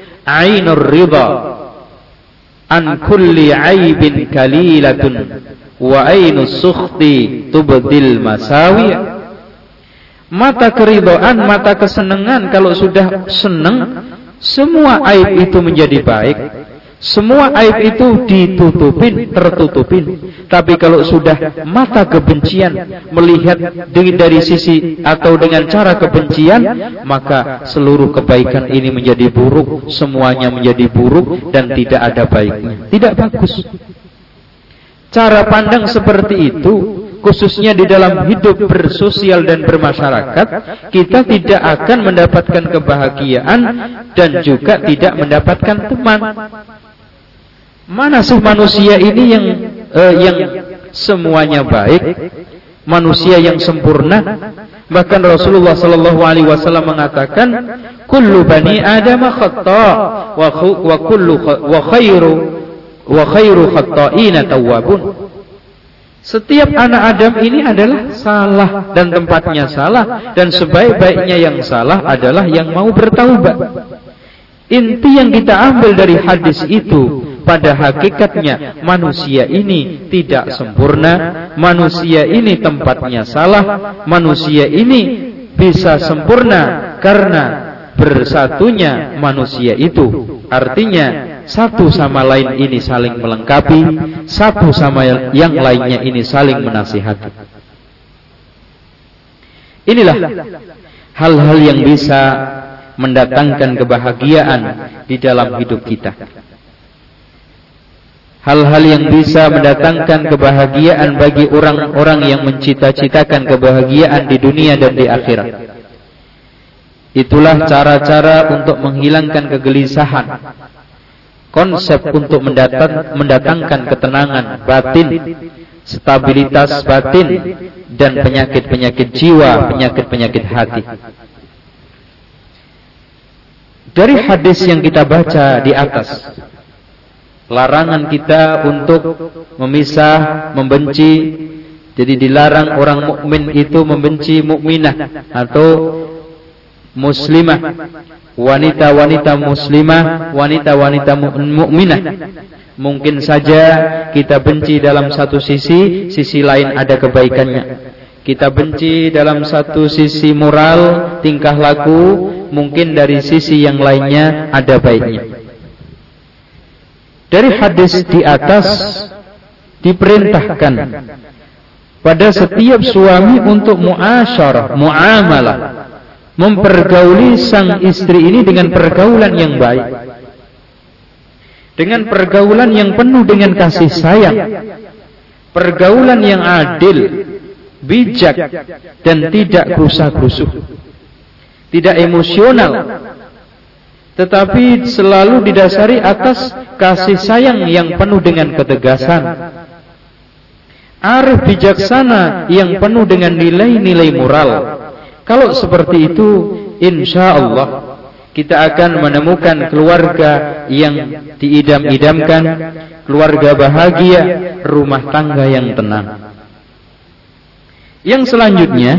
ainur ridha an kulli aibin kalilatun wa ainus sukhti tubdil masawi. Mata keridhaan, mata kesenangan, kalau sudah senang, semua aib itu menjadi baik. Semua aib itu ditutupin, tertutupin. Tapi kalau sudah mata kebencian, melihat dari sisi atau dengan cara kebencian, maka seluruh kebaikan ini menjadi buruk, semuanya menjadi buruk dan tidak ada baiknya. Tidak bagus. Cara pandang seperti itu, khususnya di dalam hidup bersosial dan bermasyarakat, kita tidak akan mendapatkan kebahagiaan dan juga tidak mendapatkan teman. Mana sih manusia ini yang eh, yang semuanya baik, manusia yang sempurna? Bahkan Rasulullah sallallahu alaihi wasallam mengatakan, kullu bani Adam khata' wa wa kullu wa khairu wa khairu khata'ina tawwabun. Setiap anak Adam ini adalah salah dan tempatnya salah, dan sebaik-baiknya yang salah adalah yang mau bertaubat. Inti yang kita ambil dari hadis itu, pada hakikatnya manusia ini tidak sempurna, manusia ini tempatnya salah, manusia ini bisa sempurna karena bersatunya manusia itu. Artinya satu sama lain ini saling melengkapi, satu sama yang lainnya ini saling menasihati. Inilah hal-hal yang bisa mendatangkan kebahagiaan di dalam hidup kita. Hal-hal yang bisa mendatangkan kebahagiaan bagi orang-orang yang mencita-citakan kebahagiaan di dunia dan di akhirat. Itulah cara-cara untuk menghilangkan kegelisahan, konsep untuk mendatang, mendatangkan ketenangan batin, stabilitas batin, dan penyakit-penyakit jiwa, penyakit-penyakit hati. Dari hadis yang kita baca di atas, larangan kita untuk memisah, membenci. Jadi dilarang orang mukmin itu membenci mukminah atau muslimah, wanita-wanita muslimah, wanita-wanita mukminah. Mungkin saja kita benci dalam satu sisi, sisi lain ada kebaikannya. Kita benci dalam satu sisi moral, tingkah laku, mungkin dari sisi yang lainnya ada baiknya. Dari hadis di atas diperintahkan pada setiap suami untuk muasyarah, muamalah, mempergauli sang istri ini dengan pergaulan yang baik, dengan pergaulan yang penuh dengan kasih sayang, pergaulan yang adil, bijak, dan tidak gerusa-gerusu, tidak emosional, tetapi selalu didasari atas kasih sayang yang penuh dengan ketegasan, arif bijaksana yang penuh dengan nilai-nilai moral. Kalau seperti itu, insya Allah kita akan menemukan keluarga yang diidam-idamkan, keluarga bahagia, rumah tangga yang tenang. Yang selanjutnya,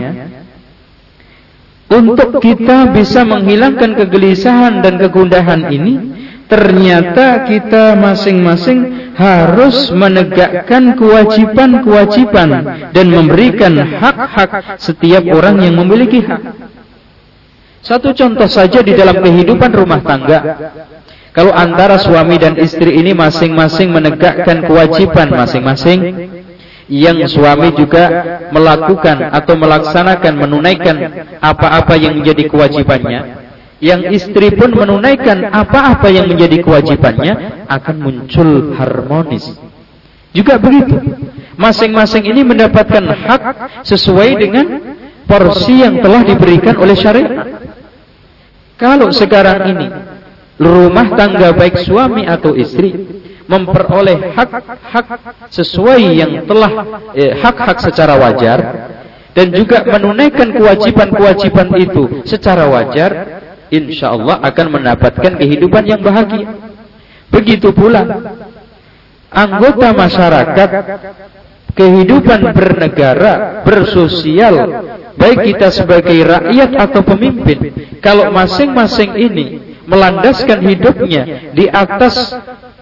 untuk kita bisa menghilangkan kegelisahan dan kegundahan ini, ternyata kita masing-masing harus menegakkan kewajiban-kewajiban dan memberikan hak-hak setiap orang yang memiliki hak. Satu contoh saja di dalam kehidupan rumah tangga. Kalau antara suami dan istri ini masing-masing menegakkan kewajiban masing-masing, yang suami juga melakukan atau melaksanakan, menunaikan apa-apa yang menjadi kewajibannya, yang istri pun menunaikan apa-apa yang menjadi kewajibannya, akan muncul harmonis. Juga begitu, masing-masing ini mendapatkan hak sesuai dengan porsi yang telah diberikan oleh syariat. Kalau sekarang ini rumah tangga baik suami atau istri memperoleh hak-hak sesuai yang telah eh, hak-hak secara wajar, dan juga menunaikan kewajiban-kewajiban itu secara wajar, insya Allah akan mendapatkan kehidupan yang bahagia. Begitu pula anggota masyarakat, kehidupan bernegara, bersosial, baik kita sebagai rakyat atau pemimpin, kalau masing-masing ini melandaskan hidupnya di atas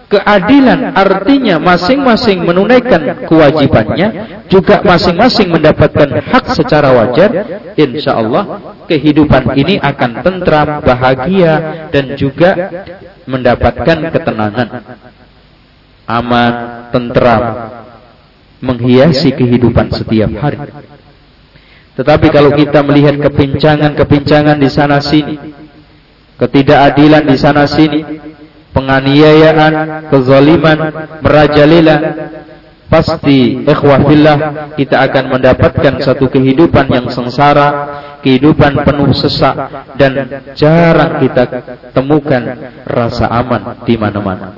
Keadilan artinya masing-masing menunaikan kewajibannya, juga masing-masing mendapatkan hak secara wajar. Insya Allah kehidupan ini akan tentram, bahagia, dan juga mendapatkan ketenangan, aman, tentram, menghiasi kehidupan setiap hari. Tetapi kalau kita melihat kepincangan-kepincangan di sana sini, ketidakadilan di sana sini, penganiayaan, kezaliman, merajalela, pasti ikhwah fillah kita akan mendapatkan satu kehidupan yang sengsara, kehidupan penuh sesak, dan jarang kita temukan rasa aman di mana-mana.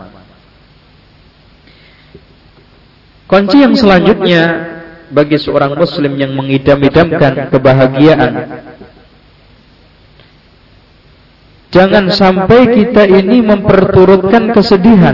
Kunci yang selanjutnya bagi seorang muslim yang mengidam-idamkan kebahagiaan, jangan sampai kita ini memperturutkan kesedihan.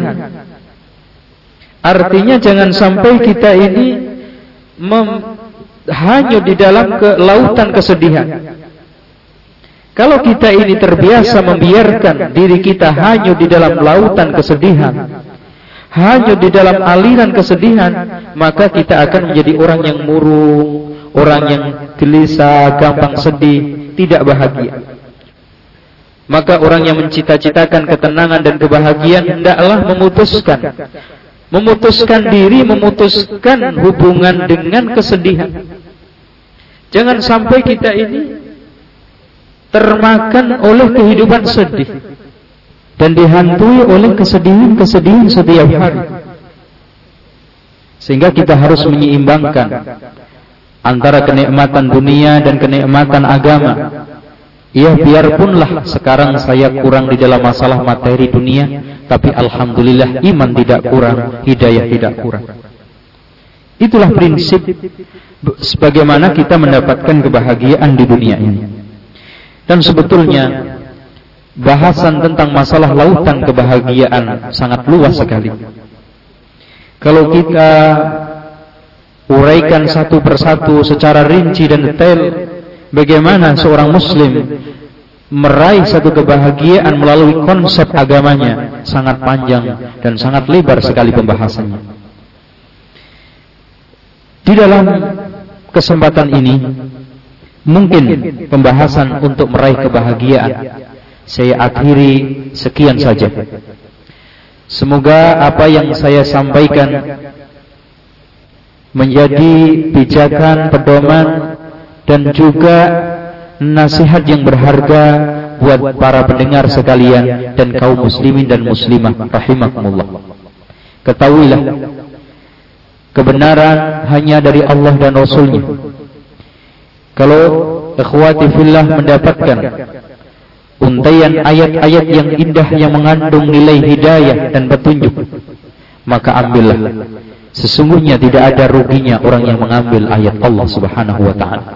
Artinya jangan sampai kita ini mem- hanyut di dalam ke lautan kesedihan. Kalau kita ini terbiasa membiarkan diri kita hanyut di dalam lautan kesedihan, hanyut di dalam aliran kesedihan, maka kita akan menjadi orang yang murung, orang yang gelisah, gampang sedih, tidak bahagia. Maka orang yang mencita-citakan ketenangan dan kebahagiaan hendaklah memutuskan memutuskan diri, memutuskan hubungan dengan kesedihan. Jangan sampai kita ini termakan oleh kehidupan sedih dan dihantui oleh kesedihan-kesedihan setiap hari. Sehingga kita harus menyeimbangkan antara kenikmatan dunia dan kenikmatan agama. Ya, biarpunlah sekarang saya kurang di dalam masalah materi dunia, tapi alhamdulillah iman tidak kurang, hidayah tidak kurang. Itulah prinsip sebagaimana kita mendapatkan kebahagiaan di dunia ini. Dan sebetulnya bahasan tentang masalah lautan kebahagiaan sangat luas sekali. Kalau kita uraikan satu persatu secara rinci dan detail, bagaimana seorang muslim meraih satu kebahagiaan melalui konsep agamanya, sangat panjang dan sangat lebar sekali pembahasannya. Di dalam kesempatan ini mungkin pembahasan untuk meraih kebahagiaan saya akhiri sekian saja. Semoga apa yang saya sampaikan menjadi pijakan, pedoman, dan juga nasihat yang berharga buat para pendengar sekalian dan kaum muslimin dan muslimah rahimakumullah. Ketahuilah, kebenaran hanya dari Allah dan Rasulnya. Kalau ikhwati fillah mendapatkan untaian ayat-ayat yang indah yang mengandung nilai hidayah dan petunjuk, maka ambillah. Sesungguhnya tidak ada ruginya orang yang mengambil ayat Allah Subhanahu wa ta'ala.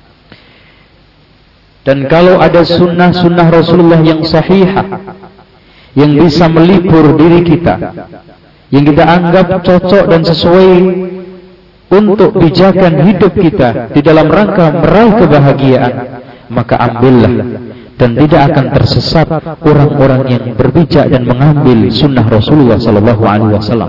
Dan kalau ada sunnah-sunnah Rasulullah yang sahihah, yang bisa melipur diri kita, yang kita anggap cocok dan sesuai untuk pijakan hidup kita di dalam rangka meraih kebahagiaan, maka ambillah. Dan tidak akan tersesat orang-orang yang berbijak dan mengambil sunnah Rasulullah sallallahu alaihi wasallam.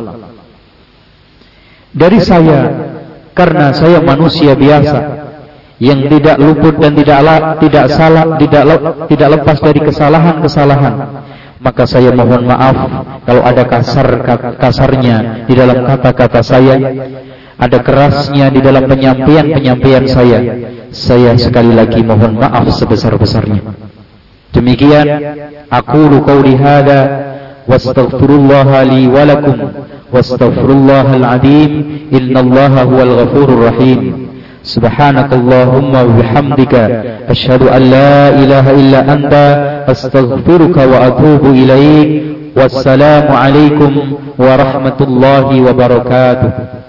Dari saya, karena saya manusia biasa yang tidak luput dan tidak tidak salah, tidak tidak lepas dari kesalahan-kesalahan, maka saya mohon maaf kalau ada kasar kasarnya di dalam kata-kata saya, ada kerasnya di dalam penyampaian-penyampaian saya. Saya sekali lagi mohon maaf sebesar-besarnya. Demikian aqulu qouli hadza wastaghfirullaha li wa lakum wastaghfirullahal azim innallaha huwal ghafurur rahim. Subhanakallahumma wa bihamdika asyhadu an la ilaha illa anta astaghfiruka wa atubu ilaik. Wassalamu alaikum warahmatullahi wabarakatuh.